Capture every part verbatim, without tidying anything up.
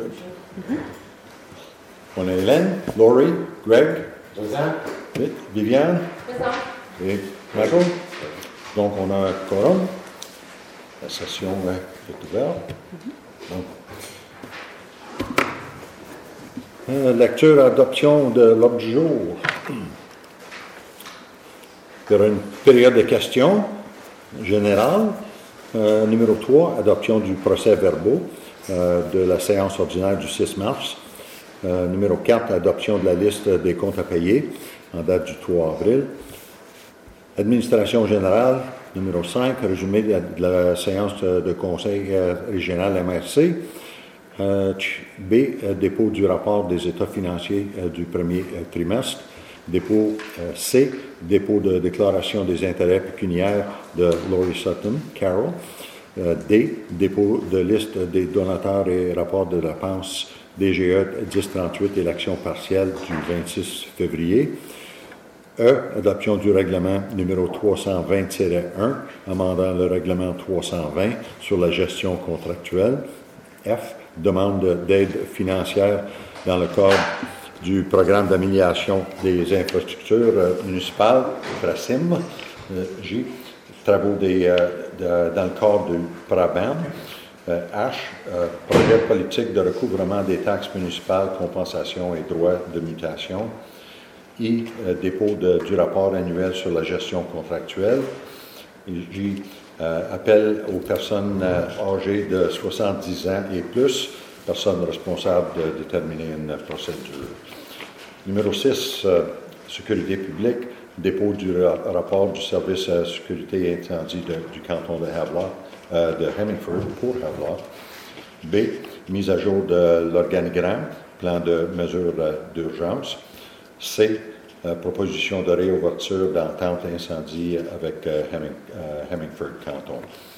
Good. Mm-hmm. On a Hélène, Laurie, Greg, Présent. Viviane Présent. et Michael. Donc, on a un quorum. La session est ouverte. Mm-hmm. Donc, euh, lecture et adoption de l'ordre du jour. Il y aura une période de questions générales. Euh, numéro trois, adoption du procès-verbaux euh, de la séance ordinaire du six mars. Euh, numéro quatre, adoption de la liste des comptes à payer en date du trois avril. Administration générale. Numéro cinq, résumé de la, de la séance de, de conseil euh, régional M R C. Euh, B, euh, dépôt du rapport des états financiers euh, du premier euh, trimestre. Dépôt euh, C, dépôt de déclaration des intérêts pécuniaires de Laurie Sutton, Carol. Euh, D, dépôt de liste des donateurs et rapport de dépenses D G E dix trente-huit, élection partielle du vingt-six février. E, adoption du règlement numéro trois cent vingt tiret un, amendant le règlement trois cent vingt sur la gestion contractuelle. F, demande d'aide financière dans le cadre du programme d'amélioration des infrastructures euh, municipales, PRACIM. Euh, J, travaux des, euh, de, dans le cadre du PRABAM. Euh, H, euh, projet politique de recouvrement des taxes municipales, compensation et droits de mutation. I, euh, dépôt de, du rapport annuel sur la gestion contractuelle. Et J, euh, appel aux personnes euh, âgées de soixante-dix ans et plus, personnes responsables de déterminer une procédure. Numéro six, euh, sécurité publique, dépôt du ra- rapport du service à sécurité et incendie de, du canton de Havelock, euh, de Hemingford pour Havelock. B, mise à jour de l'organigramme, plan de mesures euh, d'urgence. C, euh, proposition de réouverture d'entente incendie avec euh, Heming, euh, Hemingford canton.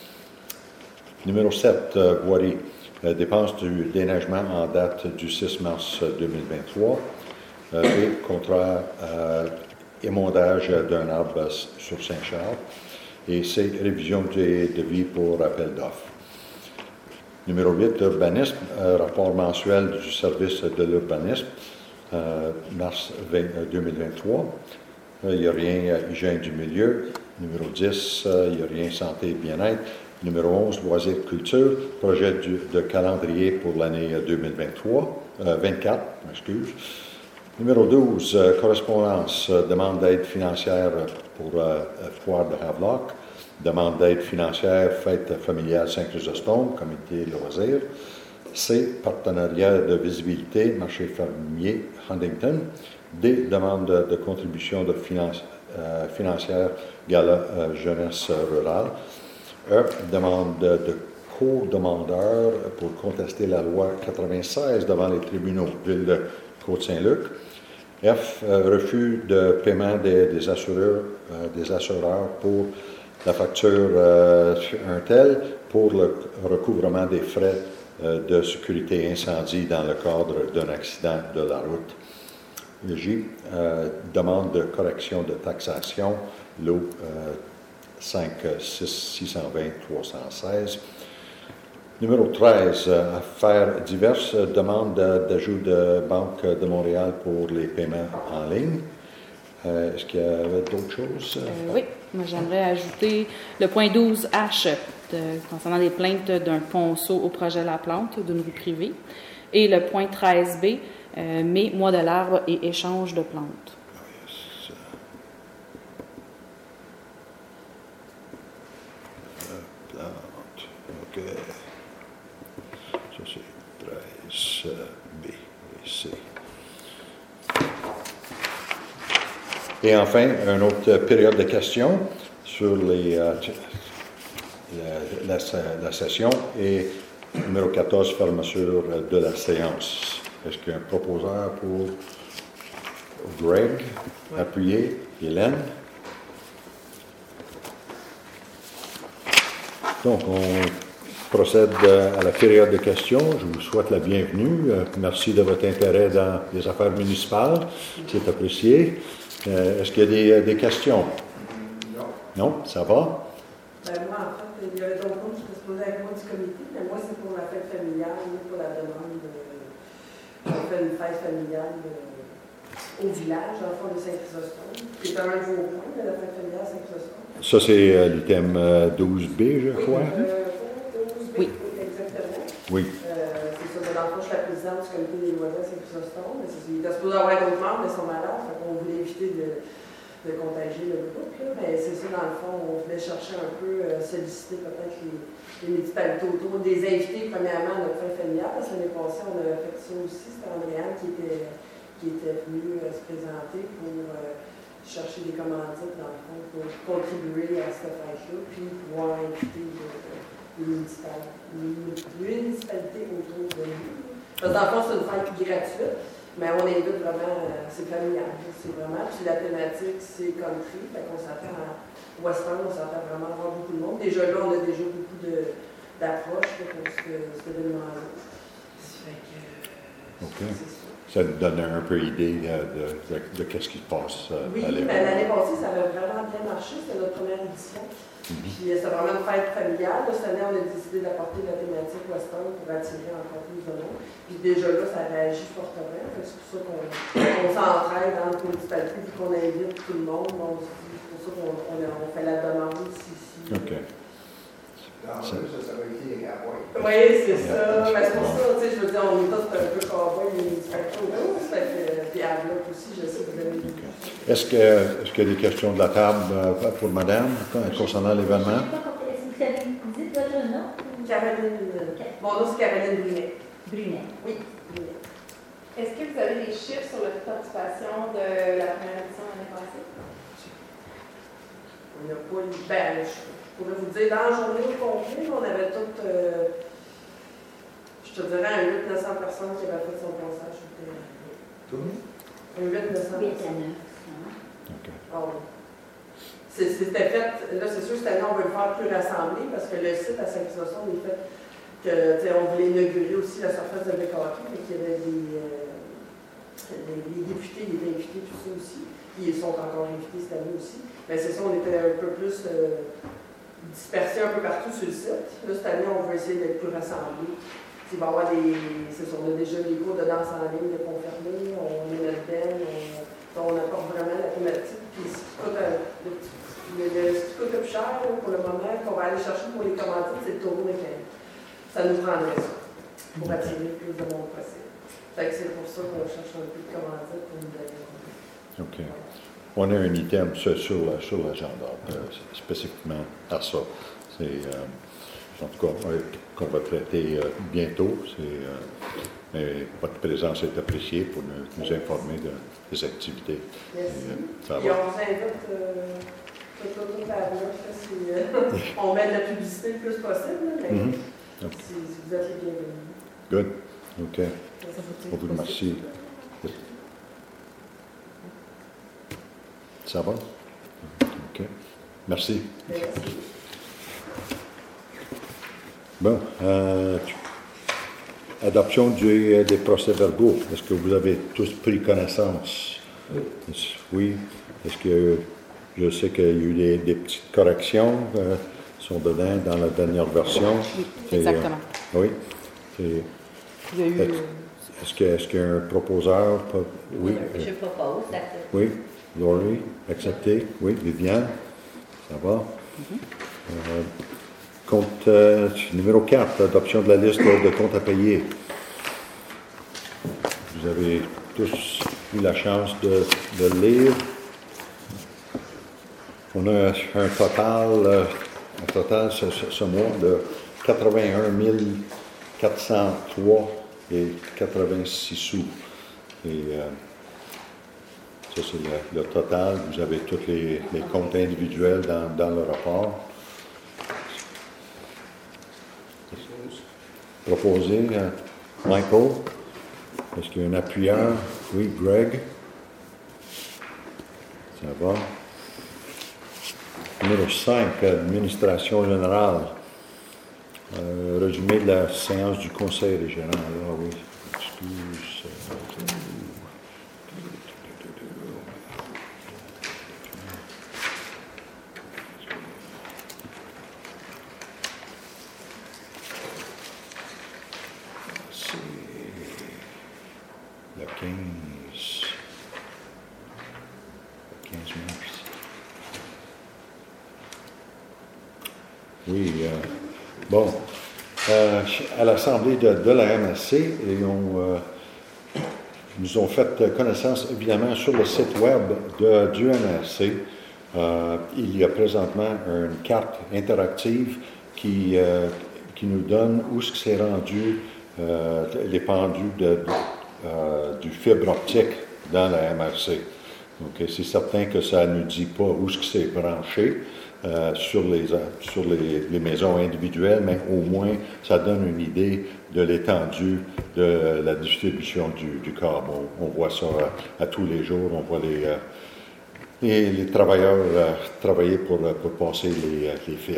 Numéro sept, euh, voirie, euh, dépenses du déneigement en date du six mars deux mille vingt-trois. Euh, B, contrat euh, émondage d'un arbre sur Saint-Charles. Et C, révision des devis pour appel d'offres. Numéro huit, urbanisme, euh, rapport mensuel du service de l'urbanisme. Euh, mars deux mille vingt-trois. Euh, il n'y a rien euh, hygiène du milieu. Numéro dix, euh, il n'y a rien santé et bien-être. Numéro onze, loisirs culture, projet du, de calendrier pour l'année deux mille vingt-trois, euh, vingt-quatre, excuse. Numéro douze, euh, correspondance, euh, demande d'aide financière pour euh, foire de Havelock, demande d'aide financière fête familiale Saint-Chrysostome, comité loisirs. C, partenariat de visibilité, marché fermier Huntington. D, demande de, de contribution de finance, euh, financière Gala euh, jeunesse rurale. E, demande de, de co-demandeur pour contester la loi quatre-vingt-seize devant les tribunaux, ville de Côte-Saint-Luc. F, euh, refus de paiement des, des assureurs, euh, des assureurs pour la facture euh, un tel pour le recouvrement des frais de sécurité incendie dans le cadre d'un accident de la route. Le J, euh, demande de correction de taxation, lot euh, cinq six six cent vingt trois cent seize. Numéro treize, euh, affaires diverses, demande d'ajout de Banque de Montréal pour les paiements en ligne. Euh, est-ce qu'il y avait d'autres choses? Euh, oui, moi j'aimerais ajouter le point douze H de, concernant les plaintes d'un ponceau au projet La Plante d'une rue privée et le point treize B, euh, mai, mois de l'arbre et échange de plantes. Yes. La plante, OK. Ça c'est treize B et C. Et enfin, une autre période de questions sur les, euh, la, la, la session et numéro quatorze, fermeture de la séance. Est-ce qu'il y a un proposeur pour Greg, appuyé, Hélène? Donc, on procède à la période de questions. Je vous souhaite la bienvenue. Merci de votre intérêt dans les affaires municipales. C'est apprécié. Euh, est-ce qu'il y a des, des questions? Non. Non? Ça va? Ben, moi, en fait, il y avait d'autres choses qui se posaient avec moi du comité, mais moi, c'est pour la fête familiale, ni pour la demande de, on fait une fête familiale euh, au village, dans le fond de Saint-Chrysostome, qui est un de vos points de la fête familiale Saint-Chrysostome. Ça, c'est euh, l'item euh, douze B, je Oui, crois. euh, douze B, Oui. exactement. Oui. Euh, c'est ça, mais dans le fond, je suis la présidente du comité des loisirs à Saint-Chrysostome. Mais c'est- Il était supposé avoir d'autres membres, mais ils sont malades, fait qu'on voulait éviter de, de contagier le groupe. Là. Mais c'est ça, dans le fond, on voulait chercher un peu, euh, solliciter peut-être les, les municipalités autour, des invités, premièrement, à notre fête familiale. Parce que l'année passée, on a fait ça aussi. C'était Andréane qui était, qui était venue euh, se présenter pour euh, chercher des commandites, dans le fond, pour contribuer à cette fête-là, puis pouvoir inviter euh, les municipalités autour de nous. Parce que dans le fond, c'est une fête gratuite, mais on invite vraiment, euh, c'est familial, c'est vraiment, puis la thématique, c'est country, fait qu'on s'attend à western, on s'attend vraiment à voir beaucoup de monde. Déjà là, on a déjà beaucoup de, d'approches pour ce, cet événement-là. Fait que, euh, OK. c'est ça. Ça te donne un peu idée euh, de, de, de, de qu'est-ce qui se passe euh, Oui, à mais l'événement. l'année passée, ça avait vraiment bien marché. C'était notre première édition. Mhm. Puis euh, c'était vraiment une fête familiale. Là, cette année, on a décidé d'apporter la thématique western pour attirer encore plus de monde. Puis déjà là, ça réagit fortement. Fait que C'est pour ça qu'on on s'entraide dans notre municipalité, puis qu'on invite tout le monde. On se dit, c'est pour ça qu'on on, a- on fait la demande ici. ici. OK. En plus, ça, ça va être les cowboys. Oui, c'est ça. Mais c'est pour ça, tu sais, je veux dire, on est tous un peu cowboys, les municipalités autour. Fait que, puis à bloc aussi, je sais que vous avez. OK. Est-ce que, est-ce qu'il y a des questions de la table euh, pour madame concernant l'événement? Est-ce que vous avez dit votre nom? Caroline. Mon nom, c'est Caroline Brunet. Brunet. Oui, Brunet. Est-ce que vous avez des chiffres sur la participation de la première édition l'année passée? On n'a pas eu. Ben, je pourrais vous dire, dans la journée au complet, on avait toutes, euh, je te dirais, un huit neuf cents personnes qui avaient fait son passage. Tout le monde? Un huit neuf cents huit à personnes. neuf. OK. Ah oui. C'est- C'était fait, là, c'est sûr, cette année, on veut le faire plus rassemblé parce que le site à Saint-Chrysostome est fait que, tu sais, on voulait inaugurer aussi la surface de Bécaki, mais qu'il y avait des. Euh, les, les députés, les invités, tout ça aussi. Ils sont encore invités cette année aussi. Mais c'est ça, on était un peu plus euh, dispersés un peu partout sur le site. Là, cette année, on veut essayer d'être plus rassemblés. Il va y avoir des. C'est ça, on a déjà des cours de danse en ligne de confirmés, on est notre band, on, on apporte vraiment la thématique. Puis ce qui coûte, un, le, le, le, ce qui coûte le plus cher là, pour le moment, qu'on va aller chercher pour les commentaires, c'est le taureau mécanique. Ça nous prendrait ça pour attirer le plus de monde possible. Fait que c'est pour ça qu'on cherche un peu de commentaires pour nous donner. OK. On a un item sur, sur, la- sur l'agenda, euh, spécifiquement à ça. C'est, euh, en tout cas, euh, qu'on va traiter euh, bientôt. C'est, euh, mais votre présence est appréciée pour nous, nous informer de, des activités. Merci. Et, euh, ça Puis va. on vous invite euh, tout autour de la bloc, là, si, euh, on met de la publicité le plus possible, là, mais Mhm. OK. si, si vous êtes les bienvenus. Good. OK. On vous remercie. Ça va? OK. Merci. Merci. Bon. Euh, tu- adoption du- des procès-verbaux. Est-ce que vous avez tous pris connaissance? Est-ce- Oui. Est-ce que je sais qu'il y a eu des, des petites corrections euh, qui sont dedans dans la dernière version? Oui, C'est, euh, exactement. oui. C'est- Il y a eu. Est-ce est-ce que- est-ce qu'il y a un proposeur? Pas- Oui. Je propose d'accepter. Oui. Laurie, accepté. Oui. Viviane, ça va. Euh, compte euh, numéro quatre, adoption de la liste de comptes à payer. Vous avez tous eu la chance de, de lire. On a un total, euh, un total ce, ce- ce mois de quatre-vingt-un mille quatre cent trois et quatre-vingt-six sous. Et euh, ça, c'est le, le total. Vous avez tous les, les comptes individuels dans, dans le rapport. Proposé, euh, Michael. Est-ce qu'il y a un appuyeur? Oui, Greg. Ça va. Numéro cinq, administration générale. Euh, résumé de la séance du conseil régional. Ah oui, excuse. euh, C'est- quinze. quinze mars. Oui, euh, bon. Euh, à l'Assemblée de, de la M R C, ils ont, euh, nous ont fait connaissance, évidemment, sur le site web de, du M R C. Euh, il y a présentement une carte interactive qui, euh, qui nous donne où ce que c'est rendu euh, l'étendue de, de, euh, du fibre optique dans la M R C. Donc, c'est certain que ça ne nous dit pas où ce que c'est branché. Euh, sur, les, sur les, les maisons individuelles, mais au moins ça donne une idée de l'étendue de la distribution du, du câble. On, on voit ça à, à tous les jours, on voit les, euh, les, les travailleurs euh, travailler pour, pour passer les, les fibres.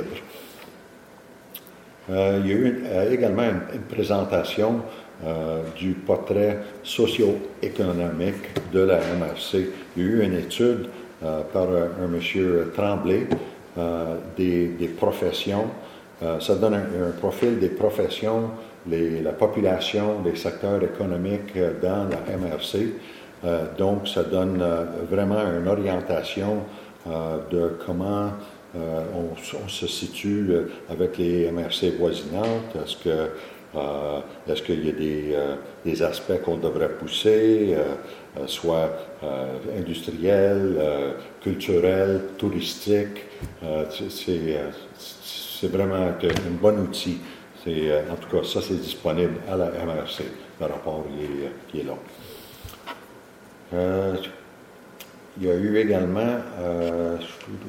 Euh, il y a eu euh, également une, une présentation euh, du portrait socio-économique de la M R C. Il y a eu une étude euh, par un, un monsieur Tremblay, Euh, des, des professions. Euh, ça donne un, un profil des professions, les, la population, les secteurs économiques euh, dans la M R C. Euh, donc, ça donne euh, vraiment une orientation euh, de comment euh, on, on se situe euh, avec les M R C voisinantes. Est-ce que Euh, est-ce qu'il y a des, euh, des aspects qu'on devrait pousser, euh, euh, soit euh, industriels, euh, culturels, touristiques? Euh, c'est, c'est vraiment un bon outil. C'est, euh, en tout cas, ça, c'est disponible à la M R C. Le rapport il est, qui est là. Euh, il y a eu également... Euh,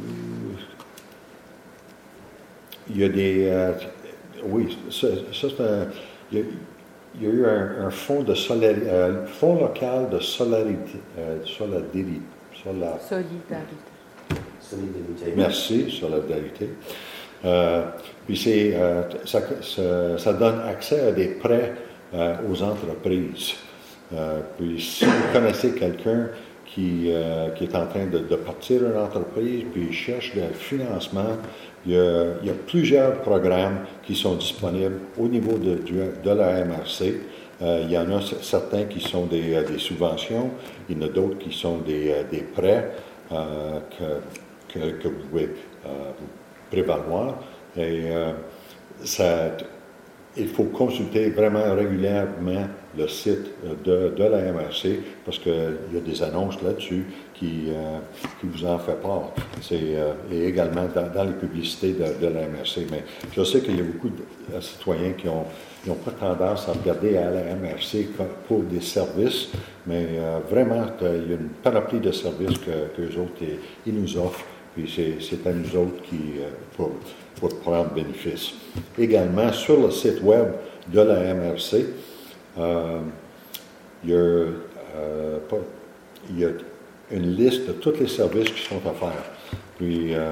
il y a des... Euh, Oui, ça, ça c'est un, il, y a, il y a eu un, un fonds de solari, euh, fonds local de solidarité, euh, solidarité, sola, Solidarité. Solidarité. Merci, solidarité. Euh, puis c'est, euh, ça, ça, ça donne accès à des prêts euh, aux entreprises. Euh, puis si vous connaissez quelqu'un qui, euh, qui est en train de, de partir une entreprise, puis il cherche des financements, Il y, a, il y a plusieurs programmes qui sont disponibles au niveau de, de la M R C. Euh, il y en a certains qui sont des, des subventions, il y en a d'autres qui sont des, des prêts euh, que, que, que vous pouvez euh, vous prévaloir. Et euh, ça, il faut consulter vraiment régulièrement le site de, de la M R C parce qu'il y a des annonces là-dessus qui, euh, qui vous en fait part. C'est, euh, et également dans, dans les publicités de, de la M R C. Mais je sais qu'il y a beaucoup de citoyens qui n'ont qui ont pas tendance à regarder à la M R C pour des services, mais euh, vraiment, il y a une panoplie de services que, que les autres ils, ils nous offrent. Puis c'est, c'est à nous autres qui, euh, pour, pour prendre bénéfice. Également, sur le site web de la M R C, euh, il, y a, euh, pas, il y a une liste de tous les services qui sont offerts. Puis, euh,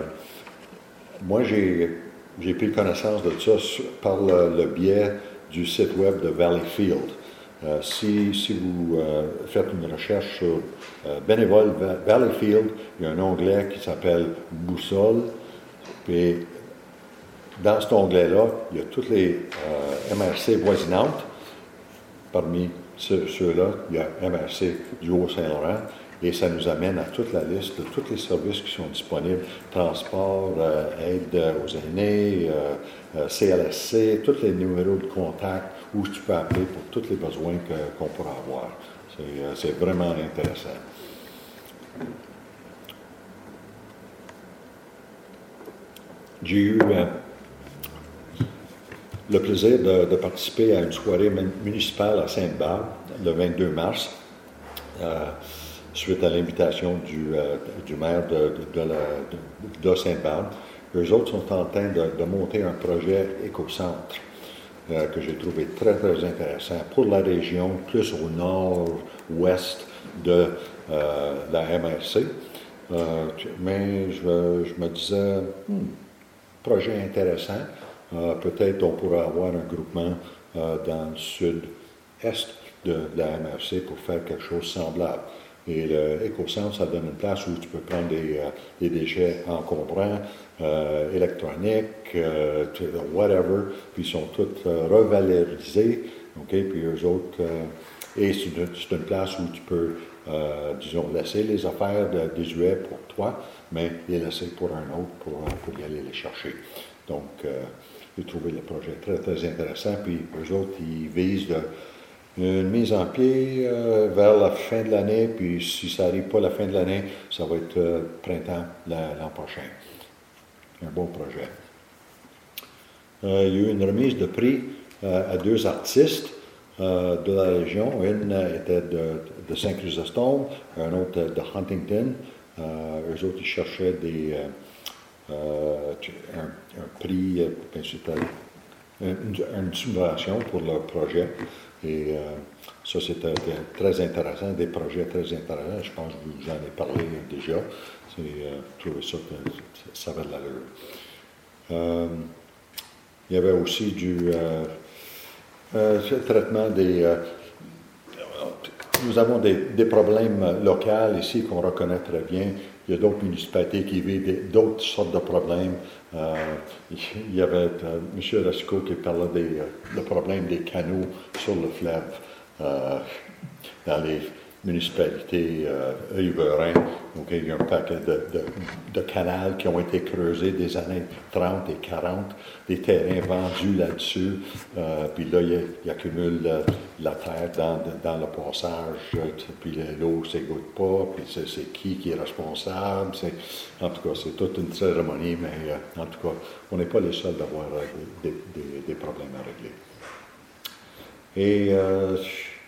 moi, j'ai, j'ai pris connaissance de ça par le, le biais du site web de Valleyfield. Euh, si, si vous euh, faites une recherche sur euh, bénévole Valleyfield, il y a un onglet qui s'appelle Boussole. Puis, dans cet onglet-là, il y a toutes les euh, M R C voisinantes. Parmi ceux, ceux-là, il y a M R C du Haut-Saint-Laurent. Et ça nous amène à toute la liste de tous les services qui sont disponibles, transport, euh, aide aux aînés, euh, euh, C L S C, tous les numéros de contact où tu peux appeler pour tous les besoins que, qu'on pourra avoir. C'est, euh, c'est vraiment intéressant. J'ai eu euh, le plaisir de, de participer à une soirée municipale à Sainte-Barbe le vingt-deux mars. Euh, suite à l'invitation du, euh, du maire de, de, de, la, de, de Sainte-Barbe. Eux autres sont en train de, de monter un projet éco-centre euh, que j'ai trouvé très, très intéressant pour la région, plus au nord-ouest de euh, la M R C. Euh, mais je, je me disais, hmm, projet intéressant, euh, peut-être on pourrait avoir un groupement euh, dans le sud-est de, de la M R C pour faire quelque chose de semblable. Et l'éco-centre, ça donne une place où tu peux prendre des, euh, des déchets encombrants, euh, électroniques, euh, whatever, puis ils sont tous euh, revalorisés, OK? Puis eux autres, euh, Et c'est une, c'est une place où tu peux, euh, disons, laisser les affaires de, désuets pour toi, mais les laisser pour un autre pour, pour y aller les chercher. Donc, euh, j'ai trouvé le projet très, très intéressant. Puis, eux autres, ils visent de, une mise en pied euh, vers la fin de l'année. Puis, si ça n'arrive pas la fin de l'année, ça va être euh, printemps la, l'an prochain. Un bon projet. Euh, il y a eu une remise de prix euh, à deux artistes euh, de la région. Une euh, était de, de Saint-Chrysostome, un autre de Huntington. Euh, eux autres, ils cherchaient des, euh, euh, un, un prix, euh, ben, c'était une, une subvention pour leur projet. Et euh, ça, c'était très intéressant, des projets très intéressants. Je pense que je vous en ai parlé déjà. C'est, euh, je trouvais ça que ça avait de l'allure. Euh, il y avait aussi du euh, euh, traitement des... Euh, nous avons des, des problèmes locaux ici qu'on reconnaît très bien. Il y a d'autres municipalités qui vivent d'autres sortes de problèmes. Euh, il y avait euh, M. Rasco qui parlait des euh, problème des canaux sur le fleuve euh, dans les municipalités euh, riveraines. Donc, il y a un paquet de, de, de canals qui ont été creusés des années trente et quarante, des terrains vendus là-dessus. Euh, puis là, il, il accumule la, la terre dans, dans le passage, puis l'eau ne s'égoutte pas, puis c'est, c'est qui qui est responsable. C'est, en tout cas, c'est toute une cérémonie, mais euh, en tout cas, on n'est pas les seuls d'avoir euh, des, des, des problèmes à régler. Et... Euh,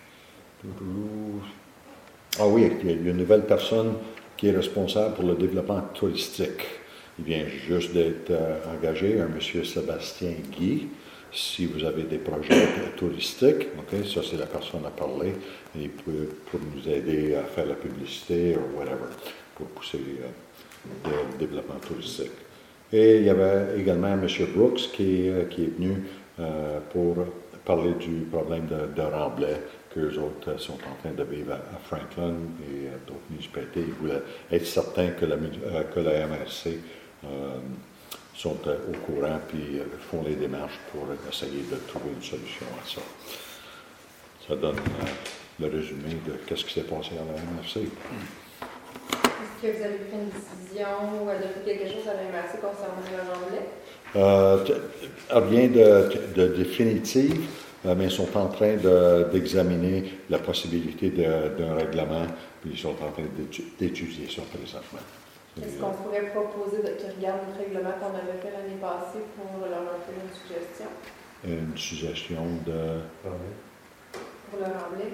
Ah oui, il y a une nouvelle personne qui est responsable pour le développement touristique. Il vient juste d'être euh, engagé, un monsieur Sébastien Guy. Si vous avez des projets touristiques, ok, ça c'est la personne à parler. Il peut pour nous aider à faire la publicité ou whatever, pour pousser euh, le développement touristique. Et il y avait également M. Brooks qui, euh, qui est venu euh, pour parler du problème de, de Remblai, qu'eux autres sont en train de vivre à, à Franklin et à d'autres municipalités. Ils voulaient être certains que la, euh, que la M R C euh, sont euh, au courant puis euh, font les démarches pour essayer de trouver une solution à ça. Ça donne euh, le résumé de ce qui s'est passé à la M R C. Est-ce que vous avez pris une décision ou adopté quelque chose à la M R C concernant le Remblai? Euh, rien de, de définitif. Euh, mais ils sont en train de, d'examiner la possibilité de, d'un règlement, puis ils sont en train d'étudier ça présentement. Est-ce qu'on pourrait proposer de, qu'ils regardent notre règlement qu'on avait fait l'année passée pour leur faire une suggestion? Une suggestion de... Pour le Remblai?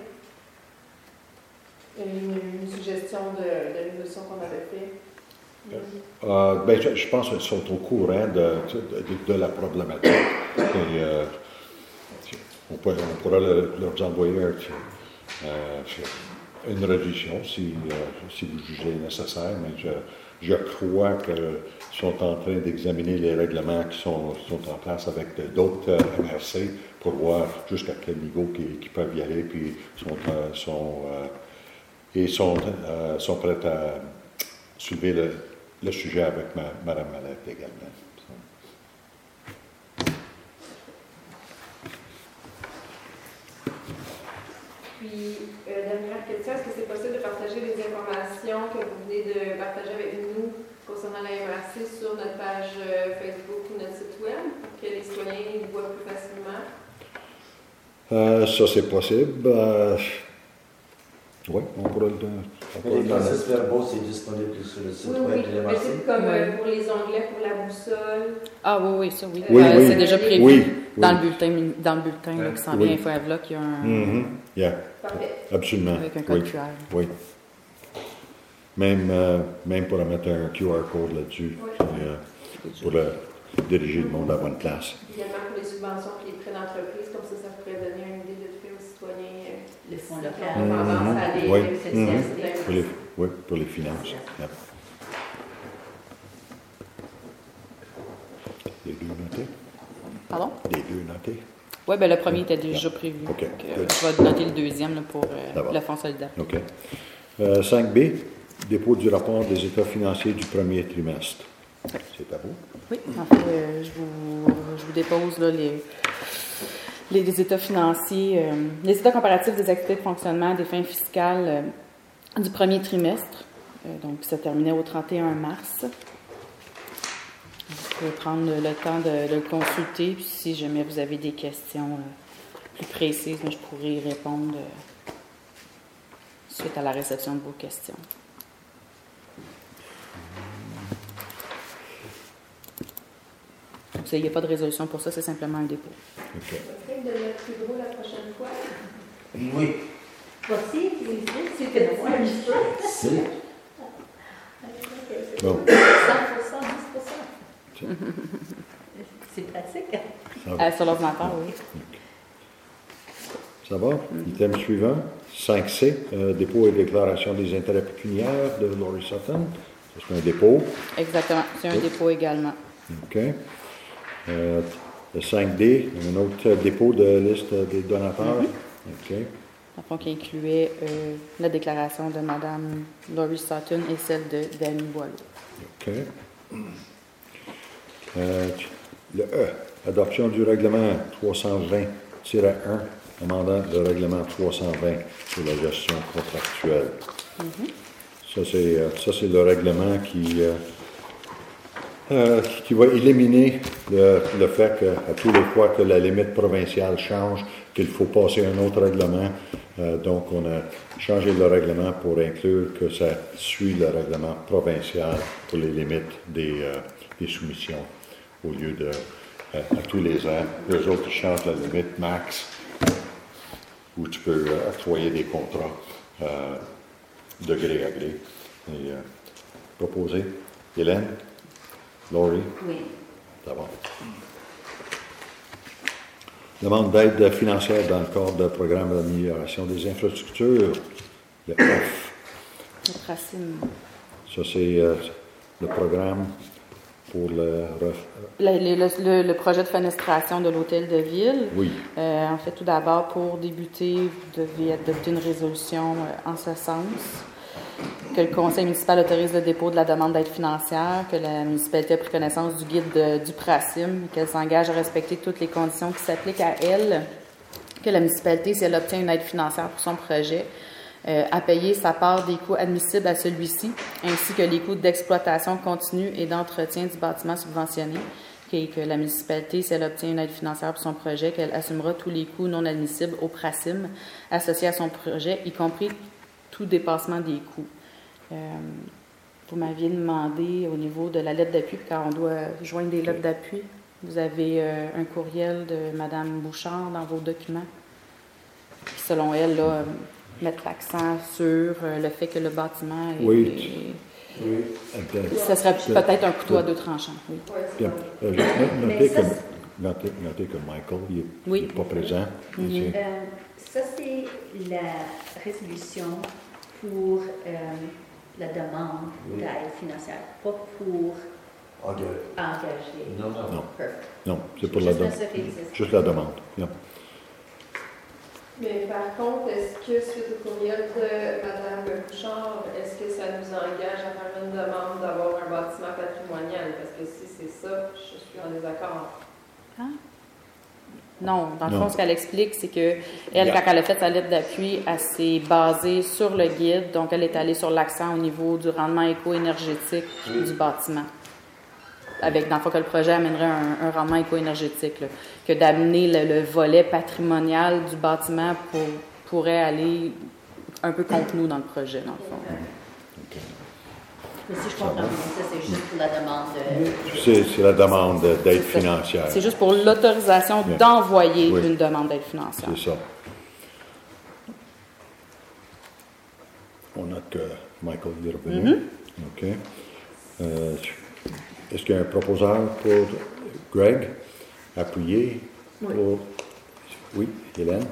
Une, une suggestion de, de l'évolution qu'on avait fait? Euh, ben, je, je pense qu'ils sont au courant de, de, de la problématique. Et, euh, On, peut, on pourra le, leur envoyer euh, une révision si, euh, si vous jugez nécessaire, mais je, je crois qu'ils sont en train d'examiner les règlements qui sont, sont en place avec d'autres euh, M R C pour voir jusqu'à quel niveau ils, qu'ils peuvent y aller, puis sont, euh, sont, euh, et sont, euh, sont prêts à soulever le, le sujet avec ma, Mme Mallette également. Puis, euh, dernière question, est-ce que c'est possible de partager les informations que vous venez de partager avec nous concernant la M R C sur notre page euh, Facebook ou notre site web pour que les citoyens les voient plus facilement? Euh, ça, c'est possible. Euh, oui, on pourrait le Mais les processus verbaux, c'est disponible sur le site oui, web oui, de l'M R C? c'est comme euh, Oui. pour les onglets, pour la boussole. Ah oui, oui, ça, oui. Oui, Euh, oui. C'est déjà prévu Oui, dans, oui. Le bulletin, dans le bulletin là, qui s'en Oui. vient, InfoAvloc, il y a un... Mm-hmm. Yeah, Parfait. absolument. Avec un code Oui. Q R. Oui. Même, euh, même pour mettre un Q R code là-dessus, Oui. puis, euh, pour euh, diriger le monde à la bonne place. Également pour les subventions et les prêts d'entreprise, comme ça, ça pourrait donner une idée de fait aux citoyens. Le fonds qui local. ont tendance à aller Oui. aux Mhm. sociétés. Pour les, oui, pour les finances. Yeah. Les deux notés? Pardon? Les deux notés? Oui, bien le premier était déjà prévu. OK. Donc, euh, Good. je vais noter le deuxième là, pour euh, Ça va. le fonds solidaire. OK. Euh, cinq B, dépôt du rapport des états financiers du premier trimestre. C'est à vous? Oui, en fait, euh, je, vous, je vous dépose là, les, les, les états financiers, euh, les états comparatifs des activités de fonctionnement des fins fiscales euh, du premier trimestre. Euh, donc, ça terminait au trente et un mars. Vous pouvez prendre le temps de, de le consulter, puis si jamais vous avez des questions euh, plus précises, je pourrais y répondre euh, suite à la réception de vos questions. Il n'y a pas de résolution pour ça, c'est simplement un dépôt. OK. Peut-être de mettre plus gros la prochaine fois. Oui. Voici, c'est que tu un petit peu. C'est. Bon, cent pour cent, dix pour cent. C'est pratique. ça va. Euh, sur l'ordinateur, oui. Ça va? Item suivant, cinq C, euh, dépôt et déclaration des intérêts pécuniaires de Laurie Sutton. Ça, c'est un dépôt. Exactement, c'est un Oui. dépôt également. OK. Euh, le cinq D, un autre dépôt de liste des donateurs. OK. Dans le fond, qui incluait euh, la déclaration de Mme Laurie Sutton et celle de Danny Boileau. OK. Euh, le E, adoption du règlement trois cent vingt tiret un, amendant le règlement trois cent vingt sur la gestion contractuelle. Ça, c'est, euh, ça, c'est le règlement qui, euh, euh, qui va éliminer le, le fait qu'à tous les fois que la limite provinciale change, qu'il faut passer un autre règlement. Euh, donc, on a changé le règlement pour inclure que ça suit le règlement provincial pour les limites des, euh, des soumissions au lieu de euh, à tous les ans. Eux autres, ils changent la limite max où tu peux euh, octroyer des contrats euh, de gré à gré. Et euh, proposer. Hélène? Laurie? Oui. Ça va. Demande d'aide financière dans le cadre du programme d'amélioration des infrastructures, le F. Le Pracim. Ça, c'est euh, le programme pour le... ref- Le, le- le- le projet de fenestration de l'hôtel de ville. Oui, Euh, en fait, tout d'abord, pour débuter, vous devez adopter une résolution euh, en ce sens. Que le conseil municipal autorise le dépôt de la demande d'aide financière, que la municipalité a pris connaissance du guide de- du Pracim, qu'elle s'engage à respecter toutes les conditions qui s'appliquent à elle, que la municipalité, si elle obtient une aide financière pour son projet, euh, à payer sa part des coûts admissibles à celui-ci, ainsi que les coûts d'exploitation continue et d'entretien du bâtiment subventionné, et que la municipalité, si elle obtient une aide financière pour son projet, qu'elle assumera tous les coûts non admissibles au Pracim associés à son projet, y compris tout dépassement des coûts. Euh, vous m'aviez demandé au niveau de la lettre d'appui, car on doit joindre des lettres d'appui. Vous avez euh, un courriel de Mme Bouchard dans vos documents, qui, selon elle, là, euh, mettre l'accent sur euh, le fait que le bâtiment est... Oui. est- Oui. Attends. ça serait peut-être un couteau à deux tranchants, oui. Ouais, c'est Bien. bon. Euh, je- no- Mais Notez ça, que, c'est- notez, notez que Michael, il n'est Oui. pas présent. Mhm. ici. Euh, ça, c'est la résolution pour euh, la demande Oui. d'aide financière, pas pour Ok. engager. Non, non. Non. Perfect. Non, c'est pour la Juste demande. m'assurer que c'est- Juste la demande. Bien. Mais par contre, est-ce que suite au courriel de Mme Bouchard, est-ce que ça nous engage à faire une demande d'avoir un bâtiment patrimonial? Parce que si c'est ça, je suis en désaccord. Non, dans le Non. fond, ce qu'elle explique, c'est que elle, Yeah. quand elle a fait sa lettre d'appui, elle s'est basée sur le guide, donc elle est allée sur l'accent au niveau du rendement éco-énergétique du bâtiment. Avec, dans le fond, que le projet amènerait un, un rendement éco-énergétique, là. Que d'amener le, le volet patrimonial du bâtiment pour, pourrait aller un peu contre nous dans le projet, dans le fond. Mais si je comprends bien, ça, c'est juste pour la demande de... C'est, c'est la demande d'aide C'est ça. financière. C'est juste pour l'autorisation Bien. d'envoyer Oui. une demande d'aide financière. C'est ça. On note que Michael est revenu. Mhm. OK. Euh, est-ce qu'il y a un proposeur pour Greg? Appuyé? Oui. Pour... Oui, Hélène?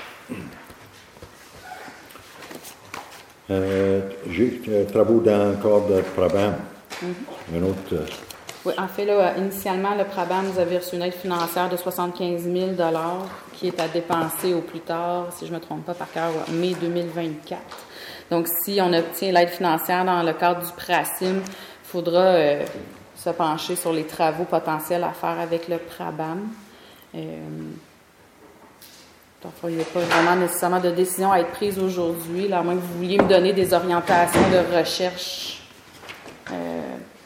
Euh, j'ai euh, travaux dans le cadre de Prabam. Un autre... euh, Oui, en fait, là, initialement, le Prabam nous avait reçu une aide financière de soixante-quinze mille dollars qui est à dépenser au plus tard, si je ne me trompe pas par cœur, mai deux mille vingt-quatre. Donc, si on obtient l'aide financière dans le cadre du Pracim, il faudra euh, se pencher sur les travaux potentiels à faire avec le Prabam. Euh, Donc, il n'y a pas vraiment nécessairement de décision à être prise aujourd'hui, là, à moins que vous vouliez me donner des orientations de recherche euh,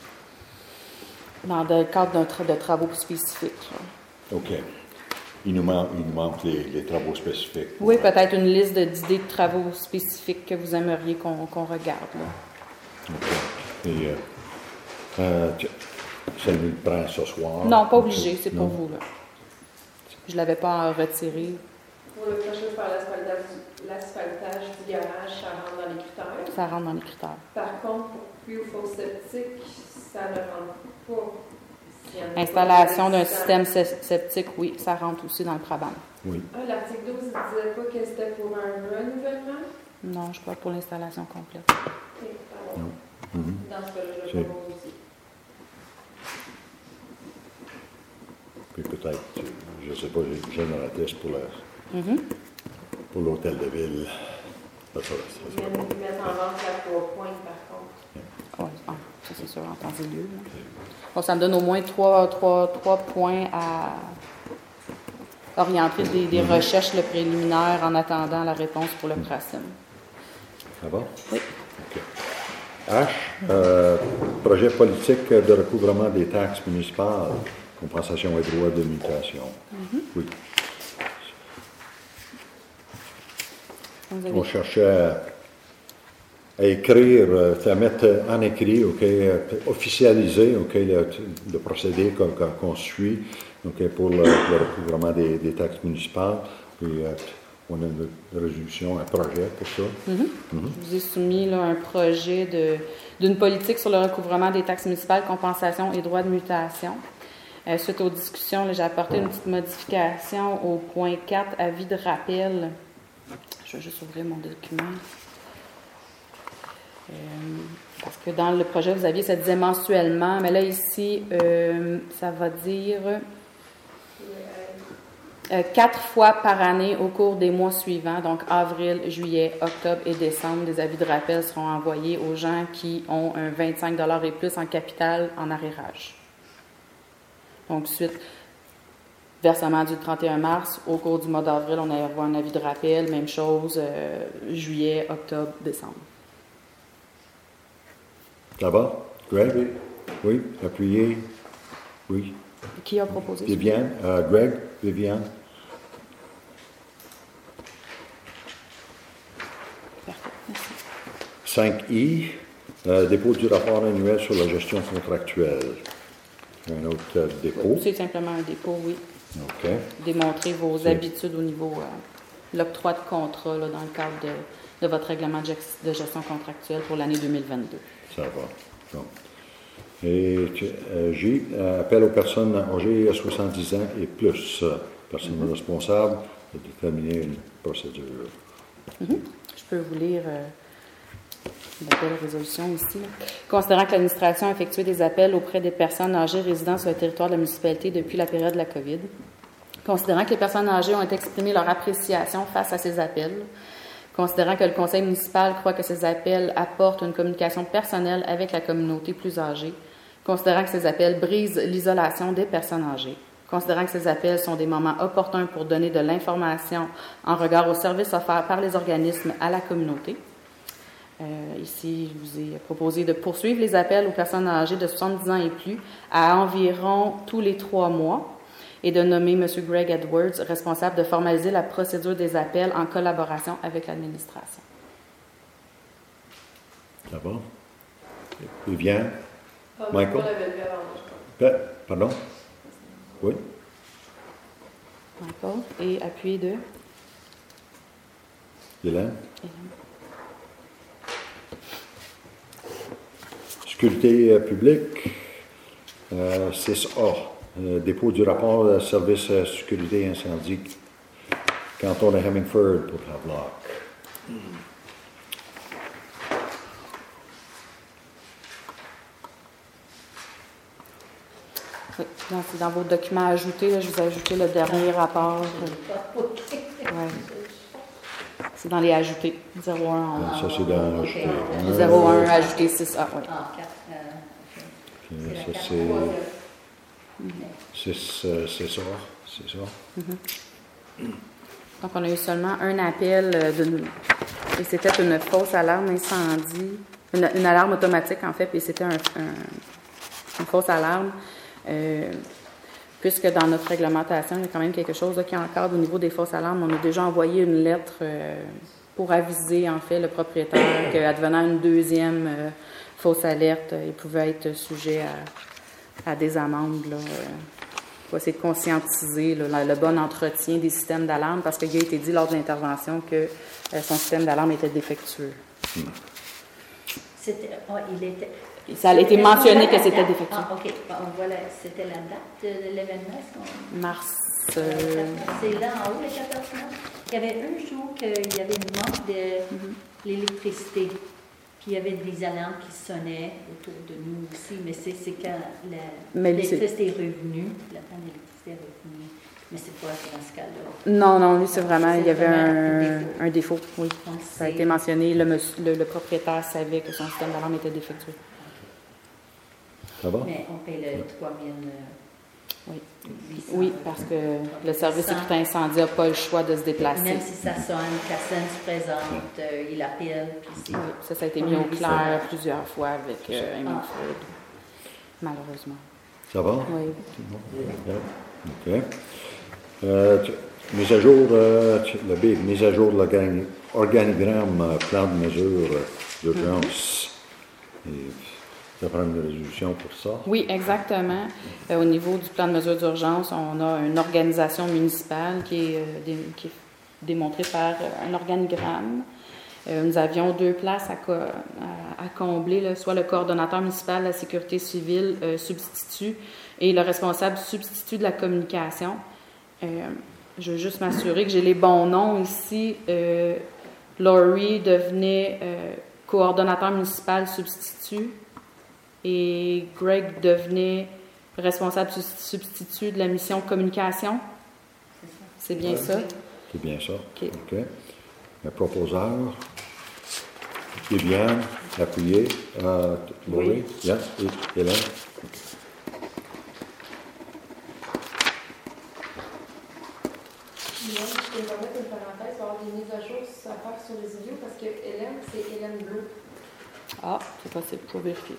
dans le cadre d'un tra- de travaux spécifiques. Là. OK. Il nous manque, il nous manque les, les travaux spécifiques. Oui, peut-être une liste de- d'idées de travaux spécifiques que vous aimeriez qu'on qu'on regarde. Là. OK. Et, euh, euh, tu- ça nous le prend ce soir? Non, pas obligé, c'est pour Non. vous. Là. Je ne l'avais pas retiré. Pour le prochain, faire l'asphaltage du- l'asphaltage du garage, ça rentre dans les critères. Ça rentre dans les critères. Par contre, pour puits ou fosse septique, ça ne rentre pas. S'il y en a pas Installation d'un de système sep- septique, oui, ça rentre aussi dans le programme. Oui. Ah, l'article douze ne disait pas que c'était pour un renouvellement? Non, je crois pour l'installation complète. Ok, pardon. Mhm. Dans ce cas-là, je C'est- le propose aussi. Puis peut-être, je ne sais pas, j'ai génératrice pour la- Mhm. pour l'hôtel de ville. Ça, ça, ça, ça. Ils viennent mettre en vente la trois points, par contre. Ouais, ah, ça c'est sûr, en temps et lieu. là. Bon, ça me donne au moins trois, trois, trois points à orienter des, des recherches le préliminaires en attendant la réponse pour le PRACEM. Ça va? Oui. OK. H, euh, projet politique de recouvrement des taxes municipales, compensation et droits de mutation. Oui. Vous avez- On cherchait à, à écrire, euh, à mettre en écrit, OK, euh, officialiser, OK, le, le procédé qu'on qu'on- qu'on suit, OK, pour le, le recouvrement des, des taxes municipales. Puis, euh, on a une résolution, un projet pour ça. Mhm. Je vous ai soumis là, un projet de- d'une politique sur le recouvrement des taxes municipales, compensation et droits de mutation. Euh, suite aux discussions, là, j'ai apporté une petite modification au point quatre, avis de rappel. Je vais juste ouvrir mon document. Euh, parce que dans le projet, vous aviez, ça disait mensuellement, mais là, ici, euh, ça va dire euh, quatre fois par année au cours des mois suivants, donc avril, juillet, octobre et décembre, des avis de rappel seront envoyés aux gens qui ont un vingt-cinq dollars et plus en capital en arrérage. Donc, suite, versement du trente et un mars, au cours du mois d'avril, on a un avis de rappel, même chose, euh, juillet, octobre, décembre. Ça va? Greg? Oui. Appuyez? Oui. Qui a proposé ça? Viviane? Euh, Greg? Viviane? Parfait, merci. cinq I, euh, dépôt du rapport annuel sur la gestion contractuelle. Un autre euh, dépôt. C'est simplement un dépôt, oui. OK. Démontrer vos C'est- habitudes au niveau euh, l'octroi de contrat là, dans le cadre de, de votre règlement de, gest- de gestion contractuelle pour l'année deux mille vingt-deux. Ça va. Bon. Et euh, J, euh, appel aux personnes âgées à soixante-dix ans et plus. Personnes responsables de déterminer une procédure. Je peux vous lire euh, une belle résolution ici. Là. Considérant que l'administration a effectué des appels auprès des personnes âgées résidant sur le territoire de la municipalité depuis la période de la COVID, considérant que les personnes âgées ont exprimé leur appréciation face à ces appels, considérant que le conseil municipal croit que ces appels apportent une communication personnelle avec la communauté plus âgée, considérant que ces appels brisent l'isolation des personnes âgées, considérant que ces appels sont des moments opportuns pour donner de l'information en regard aux services offerts par les organismes à la communauté. Euh, ici, je vous ai proposé de poursuivre les appels aux personnes âgées de soixante-dix ans et plus à environ tous les trois mois et de nommer M. Greg Edwards responsable de formaliser la procédure des appels en collaboration avec l'administration. Ça va? Viviane? Ah, Michael? on l'avait vu avant, je crois. Euh, Pardon? Oui? Michael. Et appuyé de... Hélène? Sécurité euh, publique, euh, six A, euh, dépôt du rapport de service euh, sécurité incendie, canton de Hemingford pour Havelock. Oui, donc, c'est dans vos documents ajoutés, là, je vous ai ajouté le dernier rapport. euh, ouais. C'est dans les ajoutés. zéro un. Euh, ça, c'est dans ok. euh, zéro un ajouté six A, oui. Ah, quatre. euh, euh, la ça, quatre. c'est six, euh, c'est ça, c'est ça. Donc, on a eu seulement un appel euh, d'une... Et c'était une fausse alarme incendie, une, une alarme automatique, en fait, puis c'était un, un, une fausse alarme. Euh, puisque dans notre réglementation, il y a quand même quelque chose là, qui encadre au niveau des fausses alarmes. On a déjà envoyé une lettre euh, pour aviser, en fait, le propriétaire qu'advenant une deuxième euh, fausse alerte, il pouvait être sujet à, à des amendes, là, euh, pour essayer de conscientiser là, le bon entretien des systèmes d'alarme, parce qu'il a été dit lors de l'intervention que euh, son système d'alarme était défectueux. Hmm. C'était, oh, il était... Ça a été mentionné que c'était défectueux. Ah, OK. Bon, voilà, c'était la date de l'événement. Qu'on... Mars. Euh... C'est là en haut, le quatorze mars. Il y avait un jour qu'il y avait une manque de mm-hmm. l'électricité. Puis il y avait des alarmes qui sonnaient autour de nous aussi. Mais c'est, c'est quand la, l'électricité est revenue. La panne d'électricité est revenue. Mais c'est pas dans ce cas-là. Non, non, lui, c'est vraiment, c'est il y avait un, défaut. un défaut, oui. Donc, ça a été mentionné, le, monsieur, le, le propriétaire savait que son système d'alarme était défectueux. Ça va? Mais on paye le trois mille. Oui. Oui, parce que le service sécurité incendie n'a pas le choix de se déplacer. Même si ça sonne, personne se présente, euh, il appelle. Puis c'est... Oui, ça, ça a été mis au clair plusieurs fois avec euh, Amy ah. Ford, malheureusement. Ça va? Oui. OK. Euh, tu, mise à jour, euh, tu, le big, mise à jour de l'organigramme, euh, plan de mesure euh, d'urgence. Mm-hmm. Et, ça prend une résolution pour ça? Oui, exactement. Euh, au niveau du plan de mesure d'urgence, on a une organisation municipale qui est, euh, dé, qui est démontrée par un organigramme. Euh, nous avions deux places à, co- à, à combler, là, soit le coordonnateur municipal de la sécurité civile euh, substitut et le responsable substitut de la communication. Euh, je veux juste m'assurer que j'ai les bons noms ici. Euh, Laurie devenait euh, coordonnateur municipal substitut. Et Greg devenait responsable substitut de la mission communication. C'est bien ouais, ça? C'est bien ça. OK. Okay. Le proposeur, Viviane, appuyé, euh, Laurie, oui. Yes, et Hélène. Moi, je vais mettre une parenthèse, il va y avoir des mises à jour à faire sur les vidéos parce que Hélène, c'est Hélène Bleu. Ah, c'est possible, il faut vérifier.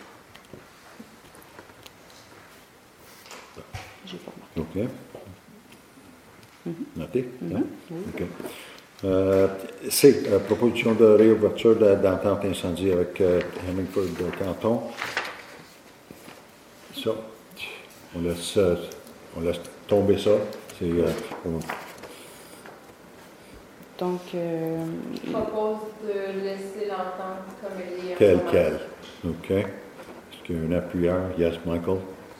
J'ai pas remarqué. OK. Mm-hmm. Noté? Mm-hmm. Non? Oui. OK. Euh, c'est euh, proposition de réouverture de, d'entente incendie avec euh, Hemingford de Canton. Ça, on laisse, euh, on laisse tomber ça. C'est, euh, on... Donc, euh, je propose de laisser l'entente comme elle est. Tel quel. OK. Est-ce qu'il y a un appuyeur? Yes, Michael.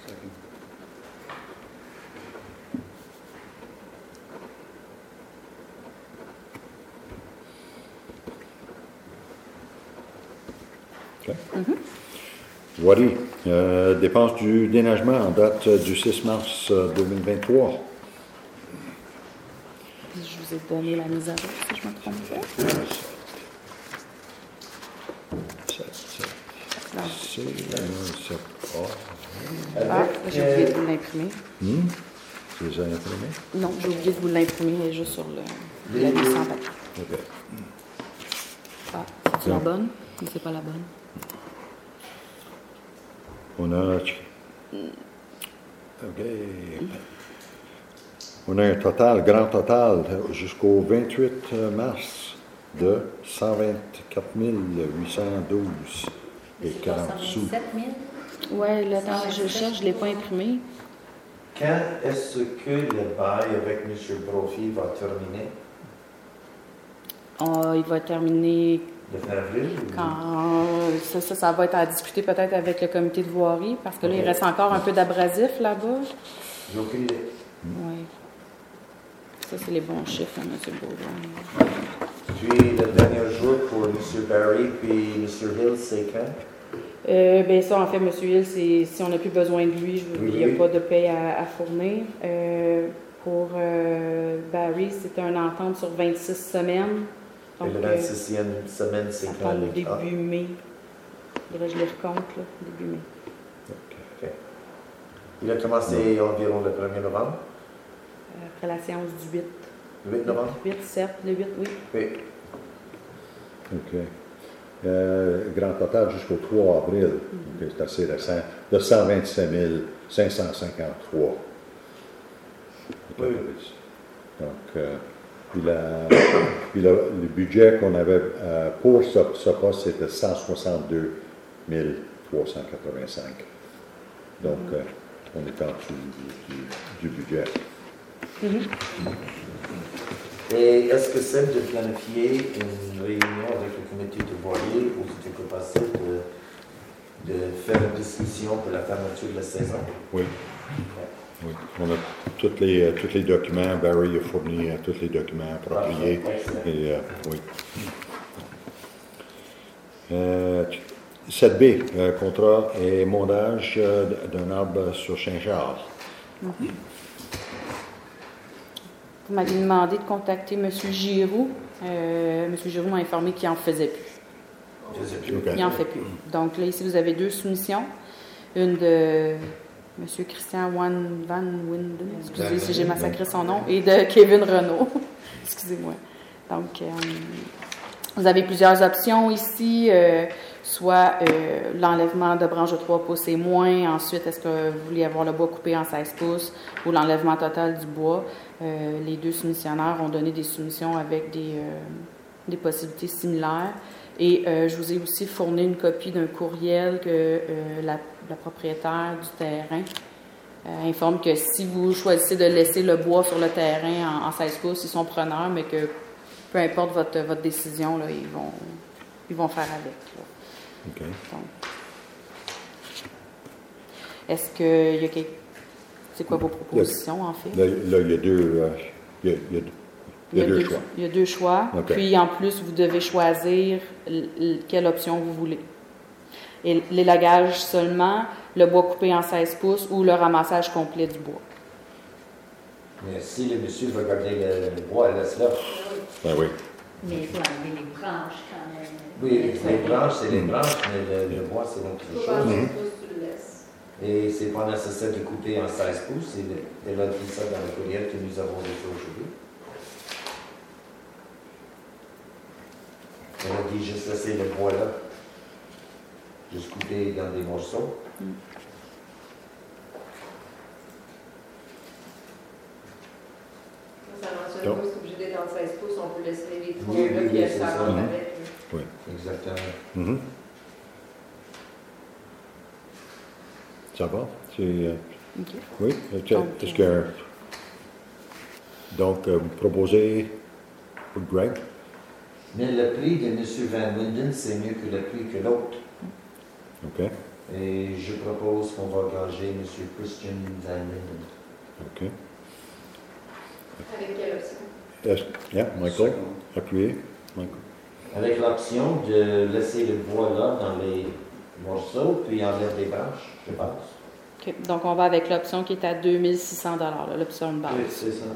Okay. Mm-hmm. Wadi, euh, dépense du déneigement en date du six mars deux mille vingt-trois. Je vous ai donné la mise à jour, si je me trompe pas. Ah, j'ai oublié de vous l'imprimer. Hmm? Tu les as imprimés? Non, j'ai oublié de vous l'imprimer, elle est juste sur le, la mise en papier. OK. Ah, c'est la bonne? Mais c'est pas la bonne. On a... OK. On a un total, grand total, jusqu'au vingt-huit mars de cent vingt-quatre mille huit cent douze et quarante sous. Oui, là, attends, je cherche, je ne l'ai pas imprimé. Quand est-ce que le bail avec M. Brophy va terminer? Oh, il va terminer... Le fin avril? Quand, ça, ça, ça va être à discuter peut-être avec le comité de voirie, parce que là, okay. Il reste encore un peu d'abrasif là-bas. J'ai aucune idée. Oui. Ça, c'est les bons chiffres, hein, M. Baudouin. Puis, le dernier jour pour M. Barry puis M. Hill, c'est quand? Euh, bien, ça, en fait, M. Hill, c'est, si on n'a plus besoin de lui, je, oui, il n'y a oui. pas de paye à, à fournir. Euh, pour euh, Barry, c'était une entente sur vingt-six semaines. Donc, et la vingt-sixième euh, semaine, c'est quand? Le début ah. mai. Je je les recompte, là, début mai. OK. Okay. Il a commencé oui. environ le premier novembre? Après la séance du huit. Le huit novembre? huit, sept, le huit, oui. Oui. OK. Euh, grand total jusqu'au trois avril, Mm-hmm. OK, c'est assez récent, de cent vingt-sept mille cinq cent cinquante-trois. Oui. Donc, euh, puis, la- puis le, le budget qu'on avait euh, pour ce, ce poste, c'était cent soixante-deux mille trois cent quatre-vingt-cinq. Donc, Mm-hmm. euh, on est en dessous du, du- du budget. Et est-ce que c'est de planifier une réunion avec le comité de voilier ou c'était que passer de, de faire une discussion pour la fermeture de la saison? Oui. Oui. On a tous les, euh, tous les documents. Barry a fourni euh, tous les documents appropriés. Excellent. Et, euh, oui. Euh, sept B, euh, contrat et montage euh, d'un arbre sur Saint-Charles. Vous m'avez demandé de contacter M. Giroux. Euh, M. Giroux m'a informé qu'il n'en faisait plus. Je sais plus. OK. Il n'en fait plus. Donc là, ici, vous avez deux soumissions. Une de M. Christian Van, Van Winden, excusez si j'ai massacré son nom, et de Kevin Renault. Excusez-moi. Donc, euh, vous avez plusieurs options ici, euh, soit euh, l'enlèvement de branches de trois pouces et moins. Ensuite, est-ce que vous voulez avoir le bois coupé en seize pouces ou l'enlèvement total du bois? Euh, les deux soumissionnaires ont donné des soumissions avec des, euh, des possibilités similaires. Et euh, je vous ai aussi fourni une copie d'un courriel que euh, la, la propriétaire du terrain euh, informe que si vous choisissez de laisser le bois sur le terrain en, en seize pouces, ils sont preneurs, mais que peu importe votre, votre décision, là, ils, vont, ils vont faire avec. Là. OK. Donc, est-ce qu'il y a quelque... C'est quoi vos propositions, en fait? Là, là, il y a deux, euh, il y a, il y a- il y a deux choix. Il y a deux choix. OK. Puis, en plus, vous devez choisir l- l- quelle option vous voulez. Et l'élagage seulement, le bois coupé en seize pouces ou le ramassage complet du bois. Mais si le monsieur veut garder le, le bois, laisse-le. Ben oui. Mais il faut enlever les branches quand même. Oui, les branches, c'est les branches, mais le, le bois, c'est autre Faut chose. pas Mhm. que tu le laisses. Et c'est pas nécessaire de couper en seize pouces. C'est le- elle a dit ça dans le courriel que nous avons reçu aujourd'hui. Elle a dit juste laisser le bois là. Juste couper dans des morceaux. Ça mentionne Donc. pas, c'est obligé d'être en seize pouces, on peut laisser les trois Oui, là, oui, puis oui, elle c'est s'arrange ça. avec. Oui. Exactement. Mhm. Ça va? C'est, euh, OK. oui? Est-ce Donc, est-ce que... Donc, euh, vous proposez pour Greg? Mais le prix de M. Van Winden, c'est mieux que le prix que l'autre. OK. Et je propose qu'on va engager M. Christian Van Winden. OK. Avec quelle option? Est-ce- Yeah, Michael? Appuyez. Michael. Avec l'option de laisser le bois là dans les morceaux, puis enlève les branches, je pense. OK. Donc, on va avec l'option qui est à deux mille six cents dollars, là, l'option de base. Oui, c'est ça.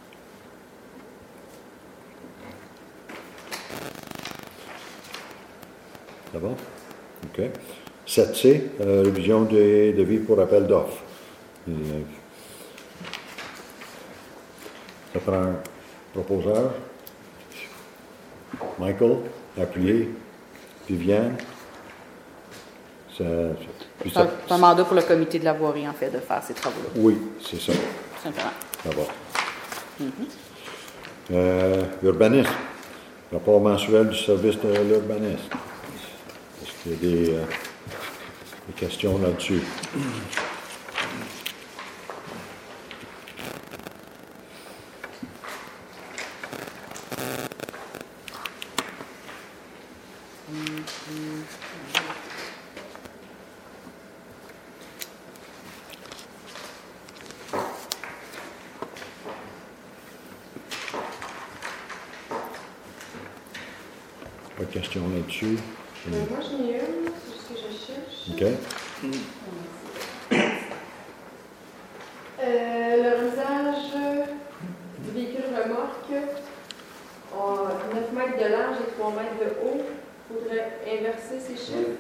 Ça va? OK. sept C, euh, révision des devis pour appel d'offres. Et, euh, Ça prend un proposeur. Michael, appuyez. Viviane. Ça, puis C'est un, ça- c'est un mandat pour le comité de la voirie, en fait, de faire ces travaux-là, oui, c'est ça. tout simplement. Ça va. Euh, urbanisme. Rapport mensuel du service de l'urbanisme. Est-ce qu'il y a des, euh, des questions là-dessus? Pas de questions là-dessus? Euh, moi, j'en ai une, c'est ce que je cherche. OK. Euh, le usage du véhicule remorque, on- neuf mètres de large et trois mètres de haut. Il faudrait inverser ces chiffres.